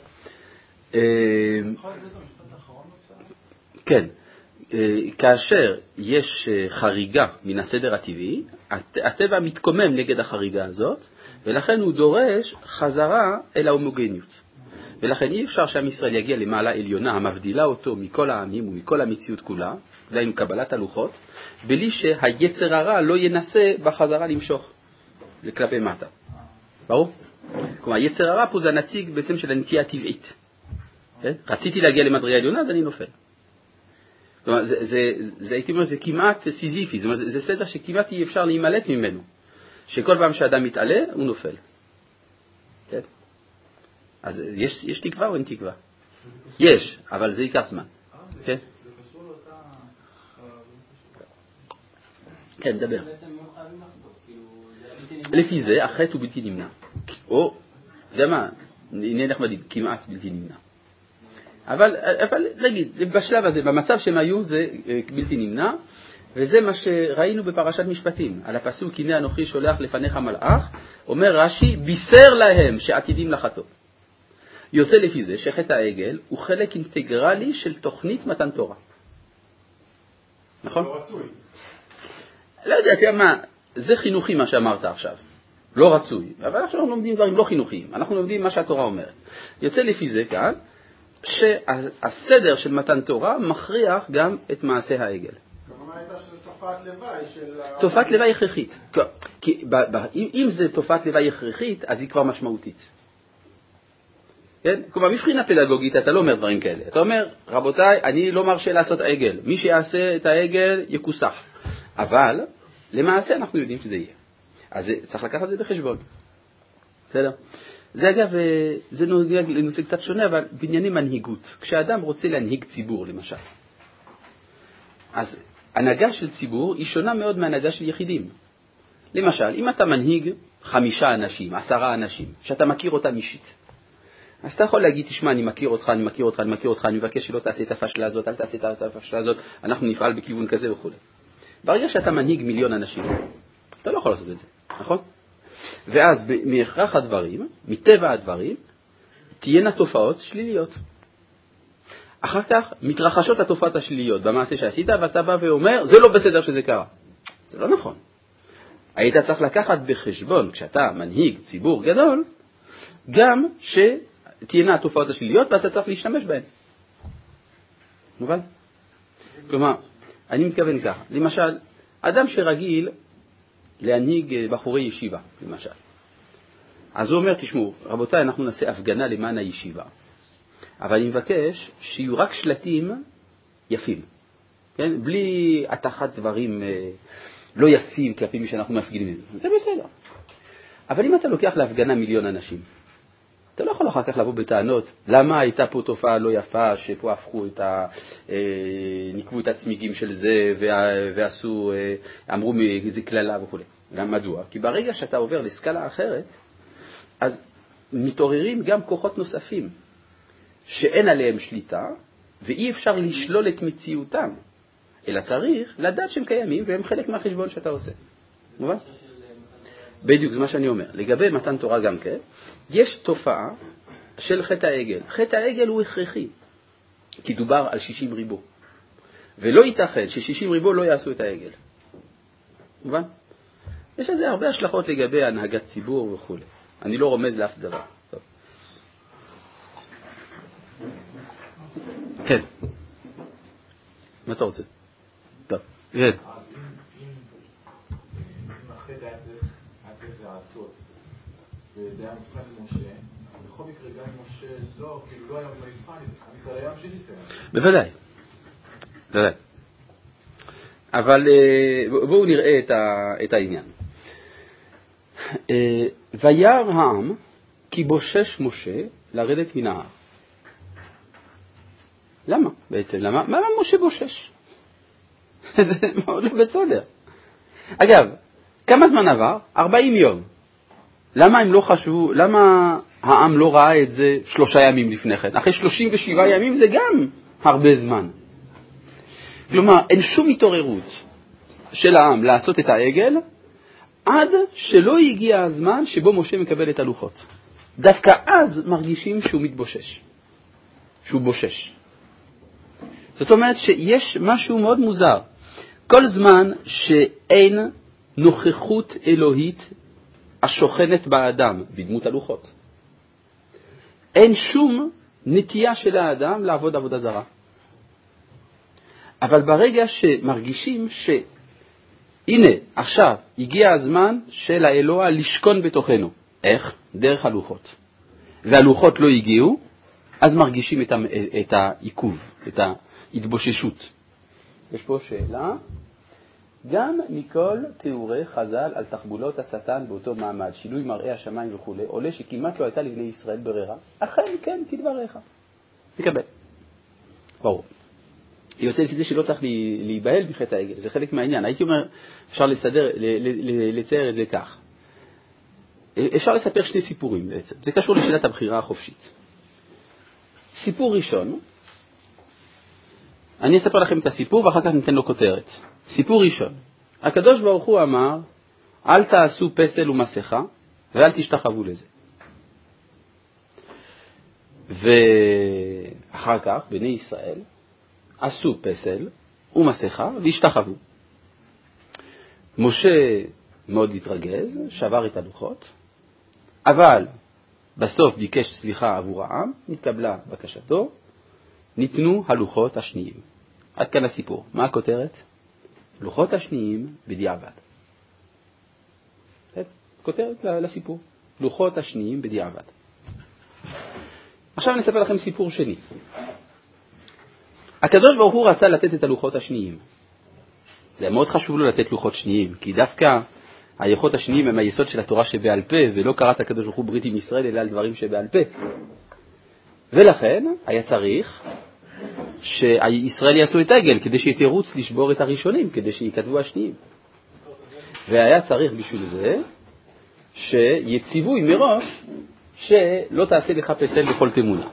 כן. כאשר יש חריגה מן הסדר הטבעי, הטבע מתקומם נגד החריגה הזאת, ולכן הוא דורש חזרה אל ההומוגניות. ולכן אי אפשר שעם ישראל יגיע למעלה עליונה המבדילה אותו מכל העמים ומכל המציאות כולה, דהיינו קבלת הלוחות, בלי שהיצר הרע לא ינסה בחזרה למשוך לכלפי מטה. ברור? כלומר, יצר הרע פה זה הנציג בעצם של הנטייה הטבעית. רציתי להגיע למדרגה עליונה, אז אני נופל. כלומר, הייתי אומר, זה כמעט סיזיפי, זאת אומרת, זה סדר שכמעט אי אפשר להימלט ממנו. שכל פעם שאדם מתעלה, הוא נופל. כן? אז יש תקווה או אין תקווה? יש, אבל זה ייקח זמן. כן? זה קשור לאותה... כן, דבר. לפי זה, החטא הוא בלתי נמנע. או, יודע מה, הנה נחמדים, כמעט בלתי נמנע. אבל נגיד, בשלב הזה, במצב שהם היו, זה בלתי נמנע, וזה מה שראינו בפרשת משפטים. על הפסוק, הנה אנוכי שולח לפניך מלאך, אומר רש"י, בישר להם שעתידים לחטוא. יוצא לפי זה שחטא העגל הוא חלק אינטגרלי של תוכנית מתן תורה. נכון? לא רצוי. לא יודע, תראה מה, זה חינוכי מה שאמרת עכשיו, לא רצוי, אבל אנחנו לומדים דברים לא חינוכיים, אנחנו לומדים מה שהתורה אומרת. יוצא לפי זה כאן, שהסדר של מתן תורה מכריח גם את מעשה העגל. כלומר הייתה שזה תופעת לוואי של... תופעת לוואי הכרחית. כי אם זה תופעת לוואי הכרחית, אז היא כבר משמעותית. כן? כלומר, מבחינה פדגוגית אתה לא אומר דברים כאלה. אתה אומר, רבותיי, אני לא מרשה לעשות עגל. מי שיעשה את העגל יקוסח. אבל, למעשה אנחנו יודעים שזה יהיה. אז צריך לקחת את זה בחשבון. בסדר? זה אגב, זה נוגע לנושא קצת שונה, אבל בענייני מנהיגות. כשאדם רוצה להנהיג ציבור, למשל, אז הנהגה של ציבור היא שונה מאוד מהנהגה של יחידים. למשל, אם אתה מנהיג 5 אנשים, 10 אנשים, שאתה מכיר אותם אישית, אז אתה יכול להגיד, תשמע, אני מכיר אותך, אני מבקש שלא תעשה את הפשלה הזאת, אל תעשה את הפשלה הזאת, אנחנו נפעל בכיוון כזה וכו'. ברגע שאתה מנהיג 1,000,000 אנשים, אתה לא יכול לעשות את זה, נכון? ואז מהכרח הדברים, מטבע הדברים, תהיינה תופעות שליליות. אחר כך מתרחשות התופעות השליליות במעשה שעשית, ואתה בא ואומר, זה לא בסדר שזה קרה. זה לא נכון. היית צריך לקחת בחשבון, כשאתה מנהיג ציבור גדול, גם שתהיינה התופעות השליליות, ואז אתה צריך להשתמש בהן. מובן? כלומר, אני מתכוון ככה. למשל, אדם שרגיל להנהיג בחורי ישיבה, למשל. אז הוא אומר, תשמעו, רבותיי, אנחנו נעשה הפגנה למען הישיבה. אבל אני מבקש שיהיו רק שלטים יפים. כן? בלי התחת דברים לא יפים כלפי מי שאנחנו מפגינים. זה בסדר. אבל אם אתה לוקח להפגנה 1,000,000 אנשים, אתה לא יכול אחר כך לבוא בטענות, למה הייתה פה תופעה לא יפה, שפה הפכו נקבו את הצמיגים של זה, ועשו, אמרו מאיזה כללה וכו'. גם מדוע? כי ברגע שאתה עובר לסקלה אחרת, אז מתעוררים גם כוחות נוספים, שאין עליהם שליטה, ואי אפשר לשלול את מציאותם, אלא צריך לדעת שהם קיימים, והם חלק מהחשבון שאתה עושה. מובן? בדיוק, זה מה שאני אומר. לגבי מתן תורה גם כן, יש תופעה של חטא העגל. חטא העגל הוא הכרחי, כי דובר על 60 ריבו. ולא ייתכן ש60 ריבו לא יעשו את העגל. מובן? יש לזה הרבה השלכות לגבי הנהגת ציבור וכו'. אני לא רומז לאף דבר. טוב. כן. מה אתה רוצה? טוב. כן. אם החטא היה צריך לעשות, וזה היה מבחן למשה, בכל מקרה גם משה לא, כאילו לא היה מבחן, עם ישראל היה ממשיך להתקיים. בוודאי. בוודאי. אבל בואו נראה את העניין. וירא העם כי בושש משה לרדת מן ההר. למה בעצם? למה משה בושש? זה מאוד לא בסדר. אגב, כמה זמן עבר? 40 יום. למה הם לא חשבו, למה העם לא ראה את זה 3 ימים לפני כן? אחרי 37 ימים זה גם הרבה זמן. כלומר, אין שום התעוררות של העם לעשות את העגל, עד שלא הגיע הזמן שבו משה מקבל את הלוחות. דווקא אז מרגישים שהוא מתבושש, שהוא בושש. זאת אומרת שיש משהו מאוד מוזר. כל זמן שאין נוכחות אלוהית השוכנת באדם בדמות הלוחות, אין שום נטייה של האדם לעבוד עבודה זרה. אבל ברגע שמרגישים הנה, עכשיו הגיע הזמן של האלוה לשכון בתוכנו. איך? דרך הלוחות. והלוחות לא הגיעו, אז מרגישים את העיכוב, את ההתבוששות. יש פה שאלה, גם מכל תיאורי חז"ל על תחבולות השטן באותו מעמד, שינוי מראה השמיים וכו', עולה שכמעט לא הייתה לבני ישראל ברירה. אכן, כן, כדבריך. נקבל. ברור. יוצא לפי זה שלא צריך להיבהל בחטא העגל, זה חלק מהעניין. הייתי אומר, אפשר לצייר את זה כך. אפשר לספר 2 סיפורים בעצם. זה קשור לשאלת הבחירה החופשית. סיפור ראשון, אני אספר לכם את הסיפור ואחר כך ניתן לו כותרת. סיפור ראשון, הקדוש ברוך הוא אמר, אל תעשו פסל ומסכה ואל תשתחוו לזה. ואחר כך בני ישראל עשו פסל ומסכה והשתחוו. משה מאוד התרגז, שבר את הלוחות, אבל בסוף ביקש סליחה עבור העם, נתקבלה בקשתו, ניתנו הלוחות השניים. עד כאן הסיפור. מה הכותרת? לוחות השניים בדיעבד. כותרת לסיפור. לוחות השניים בדיעבד. עכשיו אני אספר לכם סיפור שני. הקדוש ברוך הוא רצה לתת את הלוחות השניים. זה מאוד חשוב לו לתת לוחות שניים, כי דווקא הלוחות השניים הם היסוד של התורה שבעל פה, ולא קראת הקדוש ברוך הוא ברית עם ישראל אלא על דברים שבעל פה. ולכן היה צריך שישראל יעשו את העגל כדי שיתרוץ לשבור את הראשונים, כדי שיכתבו השניים. והיה צריך בשביל זה שיציווי מראש שלא תעשה לך פסל בכל תמונה.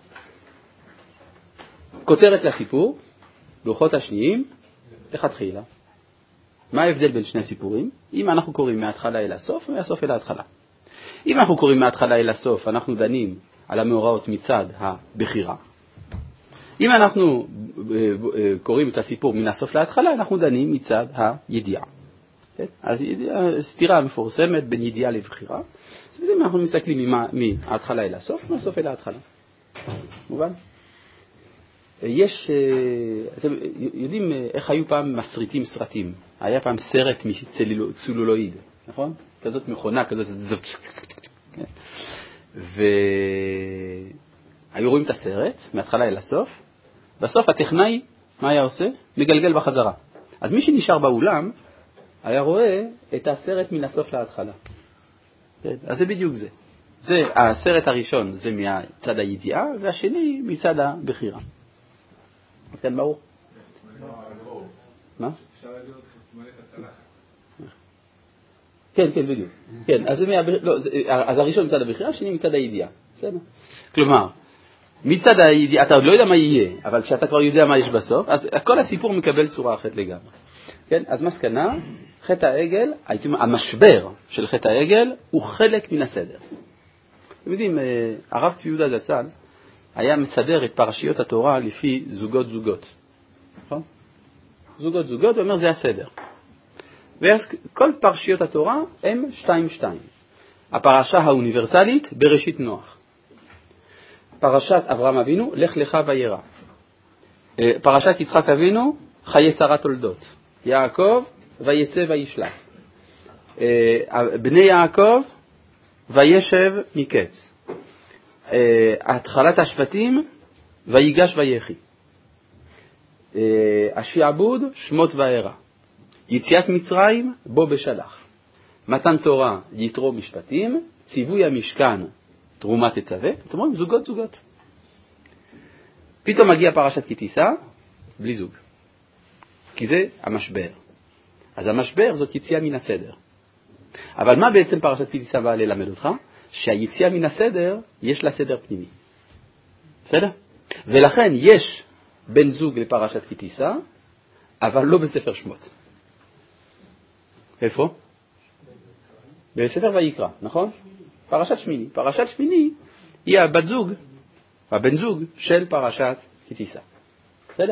כותרת לסיפור, לוחות השניים, לכתחילה. מה ההבדל בין שני סיפורים? אם אנחנו קוראים מההתחלה אל הסוף, מהסוף אל ההתחלה. אם אנחנו קוראים מההתחלה אל הסוף, אנחנו דנים על המאורעות מצד הבחירה. אם אנחנו קוראים את הסיפור מן הסוף להתחלה, אנחנו דנים מצד הידיעה. אז סתירה מפורסמת בין ידיעה לבחירה. אז אם אנחנו מסתכלים מההתחלה אל הסוף, מהסוף אל ההתחלה. מובן? אתם יודעים איך היו פעם מסריטים סרטים? היה פעם סרט מצלולואיד, נכון? כזאת מכונה, כזאת... והיו רואים את הסרט, מההתחלה אל הסוף, בסוף הטכנאי, מה היה עושה? מגלגל בחזרה. אז מי שנשאר באולם, היה רואה את הסרט מן הסוף להתחלה. אז זה בדיוק זה. הסרט הראשון זה מצד הידיעה, והשני מצד הבחירה. אז כאן ברור? מה? אפשר להגיד אותך תמלא את הצלחת. כן, כן, בדיוק. כן, אז הראשון מצד הבחירה, השני מצד הידיעה. בסדר? כלומר, מצד הידיעה, אתה עוד לא יודע מה יהיה, אבל כשאתה כבר יודע מה יש בסוף, אז כל הסיפור מקבל צורה אחרת לגמרי. כן? אז מסקנה, חטא העגל, המשבר של חטא העגל הוא חלק מן הסדר. אתם יודעים, הרב צבי יהודה זצ"ל היה מסדר את פרשיות התורה לפי זוגות. נכון? זוגות, הוא אומר זה הסדר. ואז כל פרשיות התורה הם 2-2. הפרשה האוניברסלית בראשית נוח. פרשת אברהם אבינו, לך לך וירא. פרשת יצחק אבינו, חיי שרה תולדות. יעקב, ויצא וישלח. בני יעקב, וישב מקץ. התחלת השבטים, ויגש ויחי. השעבוד, שמות וערה. יציאת מצרים, בו בשלח. מתן תורה, יתרו משפטים. ציווי המשכן, תרומה תצווה. אתם רואים, זוגות. פתאום מגיע פרשת כי תישא, בלי זוג. כי זה המשבר. אז המשבר זאת יציאה מן הסדר. אבל מה בעצם פרשת כי תישא באה ללמד אותך? שהיציאה מן הסדר, יש לה סדר פנימי. בסדר? ולכן יש בן זוג לפרשת כי תישא, אבל לא בספר שמות. איפה? בספר ויקרא, נכון? פרשת שמיני. פרשת שמיני היא הבת זוג, הבן זוג של פרשת כי תישא. בסדר?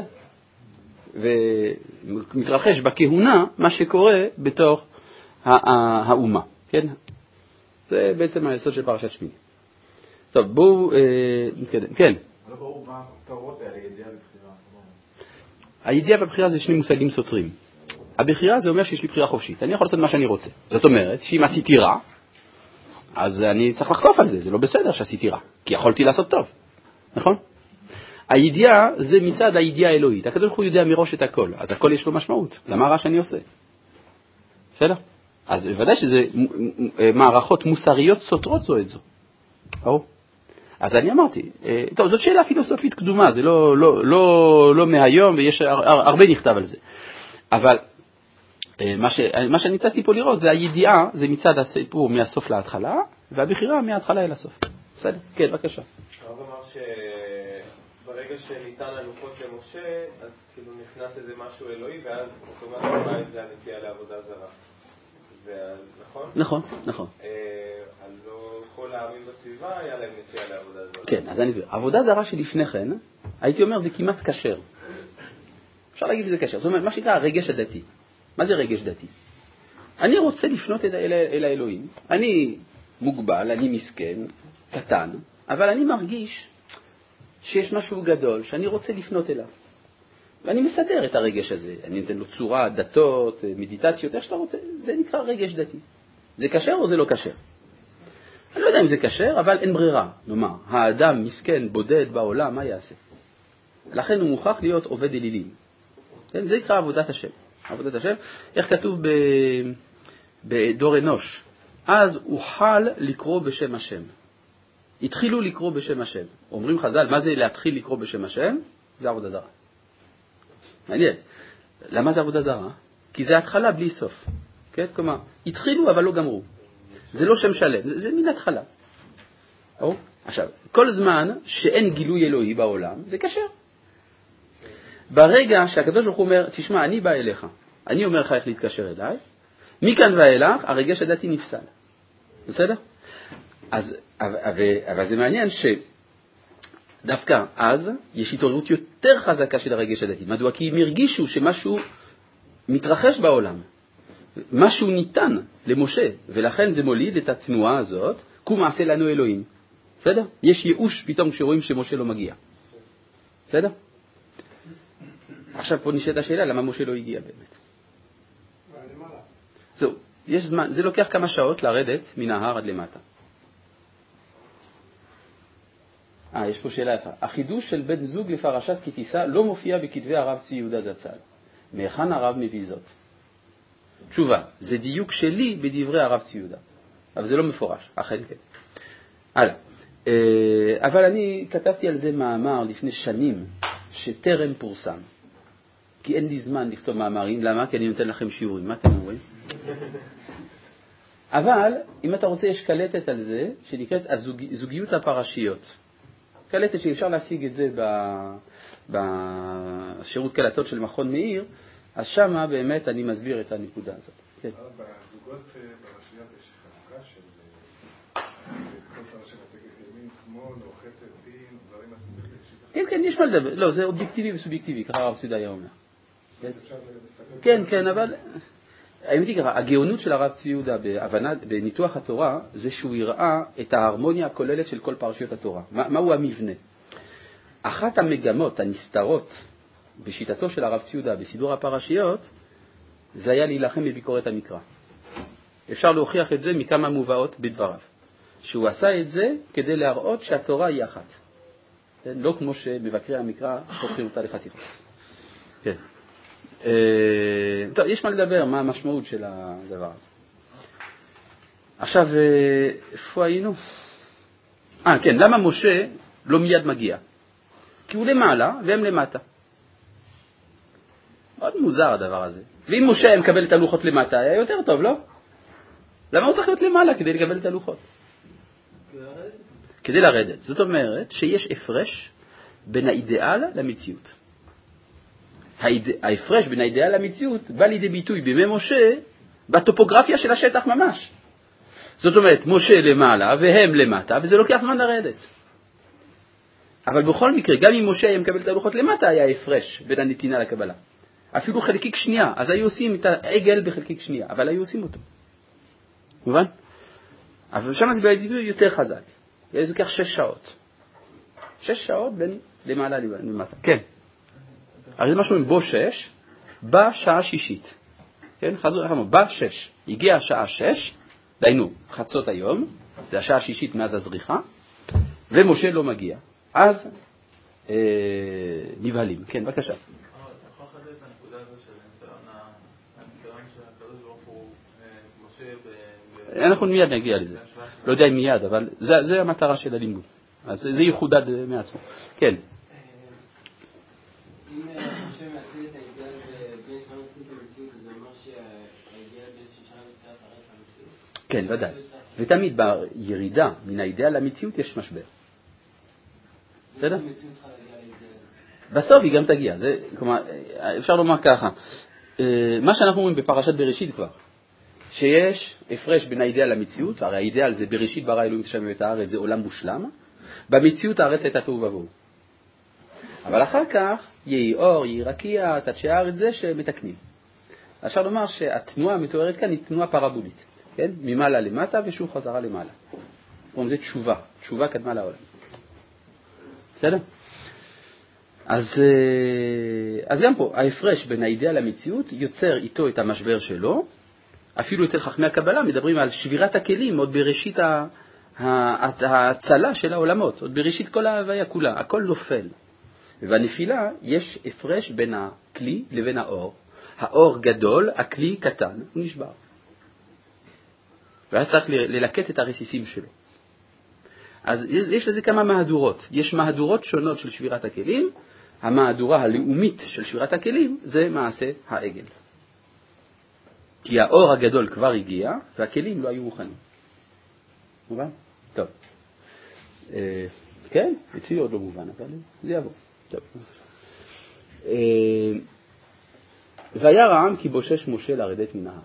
ומתרחש בכהונה מה שקורה בתוך האומה. כן? זה בעצם היסוד של פרשת שמיני. טוב, בואו נתקדם. כן. לא ברור מה הכותרות האלה, ידיעה ובחירה. הידיעה והבחירה זה שני מושגים סותרים. הבחירה זה אומר שיש לי בחירה חופשית. אני יכול לעשות מה שאני רוצה. זאת אומרת, שאם עשיתי רע, אז אני צריך לחטוף על זה. זה לא בסדר שעשיתי רע, כי יכולתי לעשות טוב. נכון? הידיעה זה מצד הידיעה האלוהית. הקדוש ברוך הוא יודע מראש את הכל, אז הכל יש לו משמעות. למה הרע שאני עושה? בסדר? אז בוודאי שזה מערכות מוסריות סותרות זו את זו. ברור? אז אני אמרתי, טוב, זאת שאלה פילוסופית קדומה, זה לא מהיום, ויש הרבה נכתב על זה. אבל מה שאני הצעתי פה לראות, זה הידיעה, זה מצד הסיפור מהסוף להתחלה, והבחירה מההתחלה אל הסוף. בסדר? כן, בבקשה. הרב אמר שברגע שניתן הלוחות למשה, אז כאילו נכנס איזה משהו אלוהי, ואז אוטומטית בא עם זה הנטייה לעבודה זרה. נכון? נכון. לא כל העמים בסביבה היה להם נטייה לעבודה זרה. כן, אז אני אומר, עבודה זרה שלפני כן, הייתי אומר, זה כמעט קשר. אפשר להגיד שזה קשר. זאת אומרת, מה שנקרא הרגש הדתי. מה זה רגש דתי? אני רוצה לפנות אל האלוהים. אני מוגבל, אני מסכן, קטן, אבל אני מרגיש שיש משהו גדול שאני רוצה לפנות אליו. ואני מסדר את הרגש הזה. אני נותן לו צורה, דתות, מדיטציות, איך שאתה רוצה. זה נקרא רגש דתי. זה כשר או זה לא כשר? אני לא יודע אם זה כשר, אבל אין ברירה. נאמר, האדם מסכן, בודד בעולם, מה יעשה? לכן הוא מוכרח להיות עובד אלילים. כן? זה נקרא עבודת השם. עבודת השם, איך כתוב בדור אנוש? אז אוכל לקרוא בשם השם. התחילו לקרוא בשם השם. אומרים חז"ל, מה זה להתחיל לקרוא בשם השם? זה עבודה זרה. מעניין. למה זה עבודה זרה? כי זה התחלה בלי סוף. כן? כלומר, התחילו אבל לא גמרו. זה לא שם שלם, זה מן התחלה. עכשיו, כל זמן שאין גילוי אלוהי בעולם, זה כשר. ברגע שהקדוש ברוך הוא אומר, תשמע, אני בא אליך, אני אומר לך איך להתקשר אליי, מכאן ואילך הרגש הדתי נפסל. בסדר? אבל זה מעניין שדווקא אז יש התעוררות יותר חזקה של הרגש הדתי. מדוע? כי הם הרגישו שמשהו מתרחש בעולם. משהו ניתן למשה, ולכן זה מוליד את התנועה הזאת, קום מעשה לנו אלוהים. בסדר? יש ייאוש פתאום כשרואים שמשה לא מגיע. בסדר? עכשיו פה נשאלת השאלה, למה משה לא הגיע באמת? זהו, יש זמן, זה לוקח כמה שעות לרדת מן ההר עד למטה. יש פה שאלה יפה. החידוש של בן זוג לפרשת כי תישא לא מופיע בכתבי הרב צבי יהודה זצ"ל. מהיכן הרב מביא זאת? תשובה, זה דיוק שלי בדברי הרב צבי יהודה. אבל זה לא מפורש, אכן כן. הלאה. אבל אני כתבתי על זה מאמר לפני שנים, שטרם פורסם. כי אין לי זמן לכתוב מאמרים. למה? כי אני נותן לכם שיעורים. מה אתם אומרים? אבל אם אתה רוצה, יש קלטת על זה, שנקראת זוגיות הפרשיות. קלטת שאפשר להשיג את זה בשירות קלטות של מכון מאיר, אז שמה באמת אני מסביר את הנקודה הזאת. כן. בזוגות פרשיות יש חלוקה של כל פרשת מצגת ימין, שמאל, או חסד, דין, דברים מסוימים. כן, כן, יש מה לדבר. לא, זה אובייקטיבי וסובייקטיבי, ככה הרב צבי היה אומר. כן, כן, אבל האמת היא ככה, הגאונות של הרב צבי יהודה בניתוח התורה, זה שהוא יראה את ההרמוניה הכוללת של כל פרשיות התורה. מהו המבנה? אחת המגמות הנסתרות בשיטתו של הרב צבי יהודה בסידור הפרשיות, זה היה להילחם בביקורת המקרא. אפשר להוכיח את זה מכמה מובאות בדבריו. שהוא עשה את זה כדי להראות שהתורה היא אחת. לא כמו שמבקרי המקרא חותכים אותה לחתיכות. כן. טוב, יש מה לדבר, מה המשמעות של הדבר הזה. עכשיו, איפה היינו? כן, למה משה לא מיד מגיע? כי הוא למעלה והם למטה. מאוד מוזר הדבר הזה. ואם משה היה מקבל את הלוחות למטה, היה יותר טוב, לא? למה הוא צריך להיות למעלה כדי לקבל את הלוחות? כדי לרדת. זאת אומרת שיש הפרש בין האידיאל למציאות. ההפרש בין האידיאל למציאות בא לידי ביטוי בימי משה בטופוגרפיה של השטח ממש. זאת אומרת, משה למעלה והם למטה, וזה לוקח זמן לרדת. אבל בכל מקרה, גם אם משה היה מקבל את הלוחות למטה, היה הפרש בין הנתינה לקבלה. אפילו חלקיק שנייה, אז היו עושים את העגל בחלקיק שנייה, אבל היו עושים אותו. מובן? אבל שם זה בידי יותר חזק. זה לוקח 6 שעות. 6 שעות בין למעלה למטה. כן. הרי זה משהו עם בו 6, בשעה 6. כן? חזרו לכם, ב-6. הגיעה השעה 6, דיינו, חצות היום, זה השעה 6 מאז הזריחה, ומשה לא מגיע. אז נבהלים. כן, בבקשה. אנחנו מיד נגיע לזה. לא יודע אם מיד, אבל זה המטרה של הלימוד. אז זה יחודד מעצמו. כן. אם משה מעצים את האידיאל בין שנה מצפית למציאות, זה אומר שהאידיאל באיזושהי שנה מסתרת הרץ למציאות? כן, ודאי. ותמיד בירידה מן האידיאל למציאות יש משבר. בסדר? בסוף היא גם תגיע. כלומר, אפשר לומר ככה. מה שאנחנו אומרים בפרשת בראשית כבר, שיש הפרש בין האידיאל למציאות, הרי האידיאל זה בראשית ברא אלוהים את השמיים ואת הארץ, זה עולם מושלם, במציאות הארץ הייתה תוהו ובוהו. אבל אחר כך יהי אור, יהי רקיע, תת שהארץ זה שמתקנים. אפשר לומר שהתנועה המתוארת כאן היא תנועה פרבולית, כן? ממעלה למטה ושוב חזרה למעלה. כלומר, זה תשובה, תשובה קדמה לעולם. בסדר? אז גם פה, ההפרש בין האידאה למציאות יוצר איתו את המשבר שלו. אפילו אצל חכמי הקבלה מדברים על שבירת הכלים, עוד בראשית ההצלה של העולמות, עוד בראשית כל ההוויה כולה, הכל נופל. ובנפילה יש הפרש בין הכלי לבין האור. האור גדול, הכלי קטן, הוא נשבר. ואז צריך ללקט את הרסיסים שלו. אז יש לזה כמה מהדורות. יש מהדורות שונות של שבירת הכלים. המהדורה הלאומית של שבירת הכלים זה מעשה העגל. כי האור הגדול כבר הגיע והכלים לא היו מוכנים. מובן? טוב. כן, אצלי עוד לא מובן, אבל זה יבוא. טוב. וירא העם כי בושש משה לרדת מן ההר.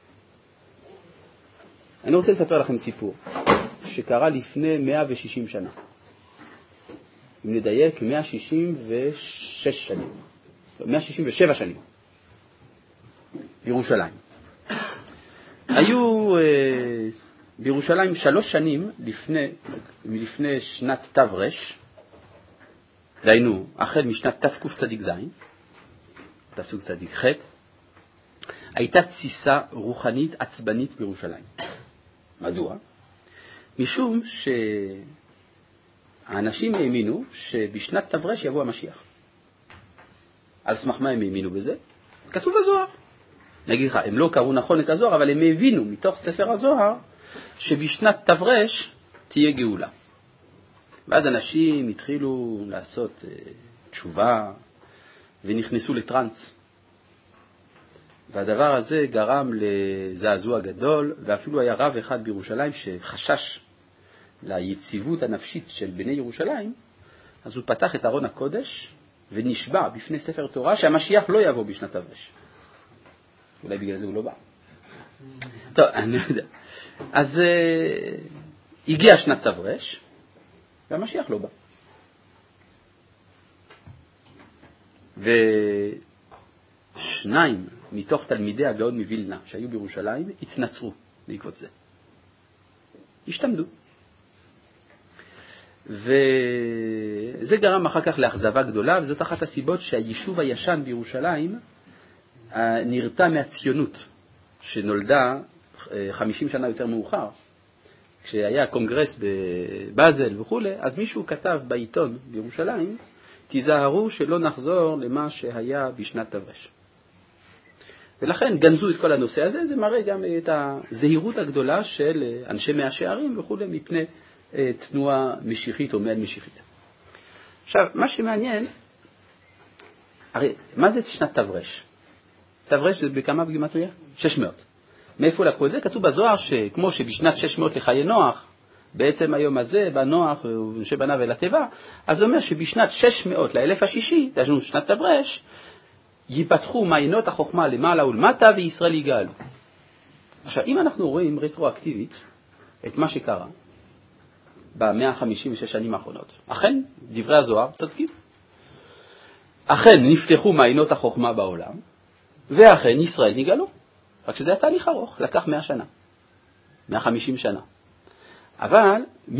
אני רוצה לספר לכם סיפור שקרה לפני 160 שנה. אם נדייק, 166 שנים. 167 שנים. בירושלים. היו בירושלים 3 שנים לפני שנת תר"ש, דהיינו, החל משנת תקצ"ז, תקצ"ח, הייתה תסיסה רוחנית עצבנית בירושלים. מדוע? משום שהאנשים האמינו שבשנת תר"ש יבוא המשיח. על סמך מה הם האמינו בזה? כתוב בזוהר. נגיד לך, הם לא קראו נכון את הזוהר, אבל הם הבינו מתוך ספר הזוהר שבשנת תר"ש תהיה גאולה. ואז אנשים התחילו לעשות תשובה ונכנסו לטרנס. והדבר הזה גרם לזעזוע גדול, ואפילו היה רב אחד בירושלים שחשש ליציבות הנפשית של בני ירושלים, אז הוא פתח את ארון הקודש ונשבע בפני ספר תורה שהמשיח לא יבוא בשנת תר"ש. אולי בגלל זה הוא לא בא. טוב, אני יודע. אז הגיעה שנת תר"ש, והמשיח לא בא. ושניים מתוך תלמידי הגאון מווילנה שהיו בירושלים התנצרו בעקבות זה. השתמדו. וזה גרם אחר כך לאכזבה גדולה, וזאת אחת הסיבות שהיישוב הישן בירושלים נרתע מהציונות, שנולדה 50 שנה יותר מאוחר. כשהיה קונגרס בבאזל וכו', אז מישהו כתב בעיתון בירושלים, תיזהרו שלא נחזור למה שהיה בשנת תר"ש. ולכן גנזו את כל הנושא הזה, זה מראה גם את הזהירות הגדולה של אנשי מאה שערים וכו' מפני תנועה משיחית או מעין משיחית. עכשיו, מה שמעניין, הרי מה זה שנת תר"ש? תר"ש זה בכמה בגימטריה? 600. מאיפה לקחו את זה? כתוב בזוהר שכמו שבשנת 600 לחיי נוח, בעצם היום הזה, בנוח שבניו אל התיבה, אז זה אומר שבשנת 600 לאלף השישי, תשנו שנת תר"ש, ייפתחו מעיינות החוכמה למעלה ולמטה וישראל יגאל. עכשיו, אם אנחנו רואים רטרואקטיבית את מה שקרה ב-156 שנים האחרונות, אכן, דברי הזוהר צדקים. אכן נפתחו מעיינות החוכמה בעולם, ואכן ישראל נגאלו. רק שזה היה תהליך ארוך, לקח 100 שנה, 150 שנה. אבל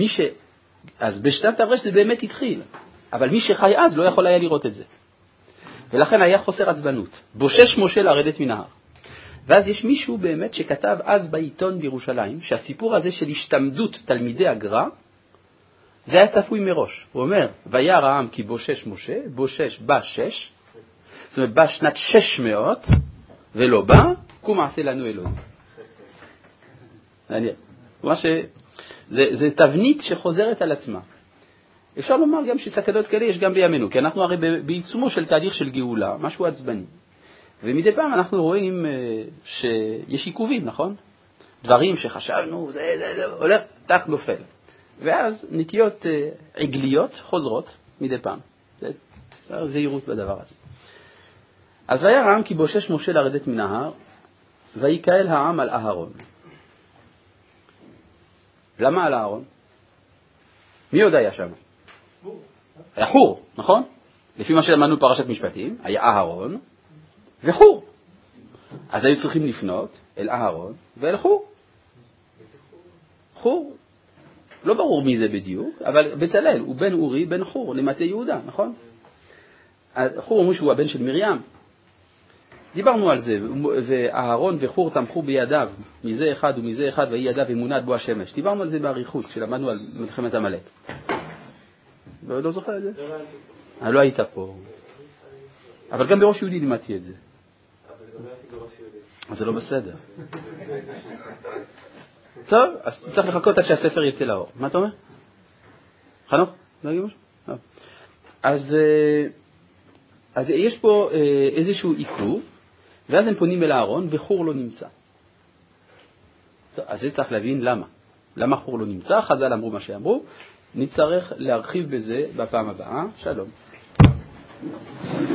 אז בשנת תר"ש זה באמת התחיל, אבל מי שחי אז לא יכול היה לראות את זה. ולכן היה חוסר עצבנות. בושש משה לרדת מן ההר. ואז יש מישהו באמת שכתב אז בעיתון בירושלים, שהסיפור הזה של השתמדות תלמידי הגר"א, זה היה צפוי מראש. הוא אומר, וירא העם כי בושש משה, בושש בא 6, זאת אומרת בא שנת 600 ולא בא, קום עשה לנו אלוהים. מעניין. זה תבנית שחוזרת על עצמה. אפשר לומר גם שסכנות כאלה יש גם בימינו, כי אנחנו הרי בעיצומו של תהליך של גאולה, משהו עצבני. ומדי פעם אנחנו רואים שיש עיכובים, נכון? דברים שחשבנו, זה הולך, תח נופל. ואז נטיות עגליות חוזרות מדי פעם. זה זהירות בדבר הזה. אז וירא העם כי בושש משה לרדת מן ההר, ויקהל העם על אהרון. למה על אהרון? מי עוד היה שם? היה חור, נכון? לפי מה שלמדנו פרשת משפטים, היה אהרון וחור. אז היו צריכים לפנות אל אהרון ואל חור. חור, לא ברור מי זה בדיוק, אבל בצלאל הוא בן אורי, בן חור, למטה יהודה, נכון? חור אומרים שהוא הבן של מרים. דיברנו על זה, ואהרון וחור תמכו בידיו, מזה אחד ומזה אחד, והיא ידיו אמונת בו השמש. דיברנו על זה באריכות, כשלמדנו על מלחמת עמלק. לא זוכר את זה? לא היית פה. אבל גם בראש יהודי לימדתי את זה. אז זה לא בסדר. טוב, אז צריך לחכות עד שהספר יצא לאור. מה אתה אומר? חנוך? לא יגיד משהו? אז יש פה איזשהו עיכוב, ואז הם פונים אל אהרון, וחור לא נמצא. טוב, אז זה צריך להבין למה. למה חור לא נמצא? חז"ל אמרו מה שאמרו. נצטרך להרחיב בזה בפעם הבאה. שלום.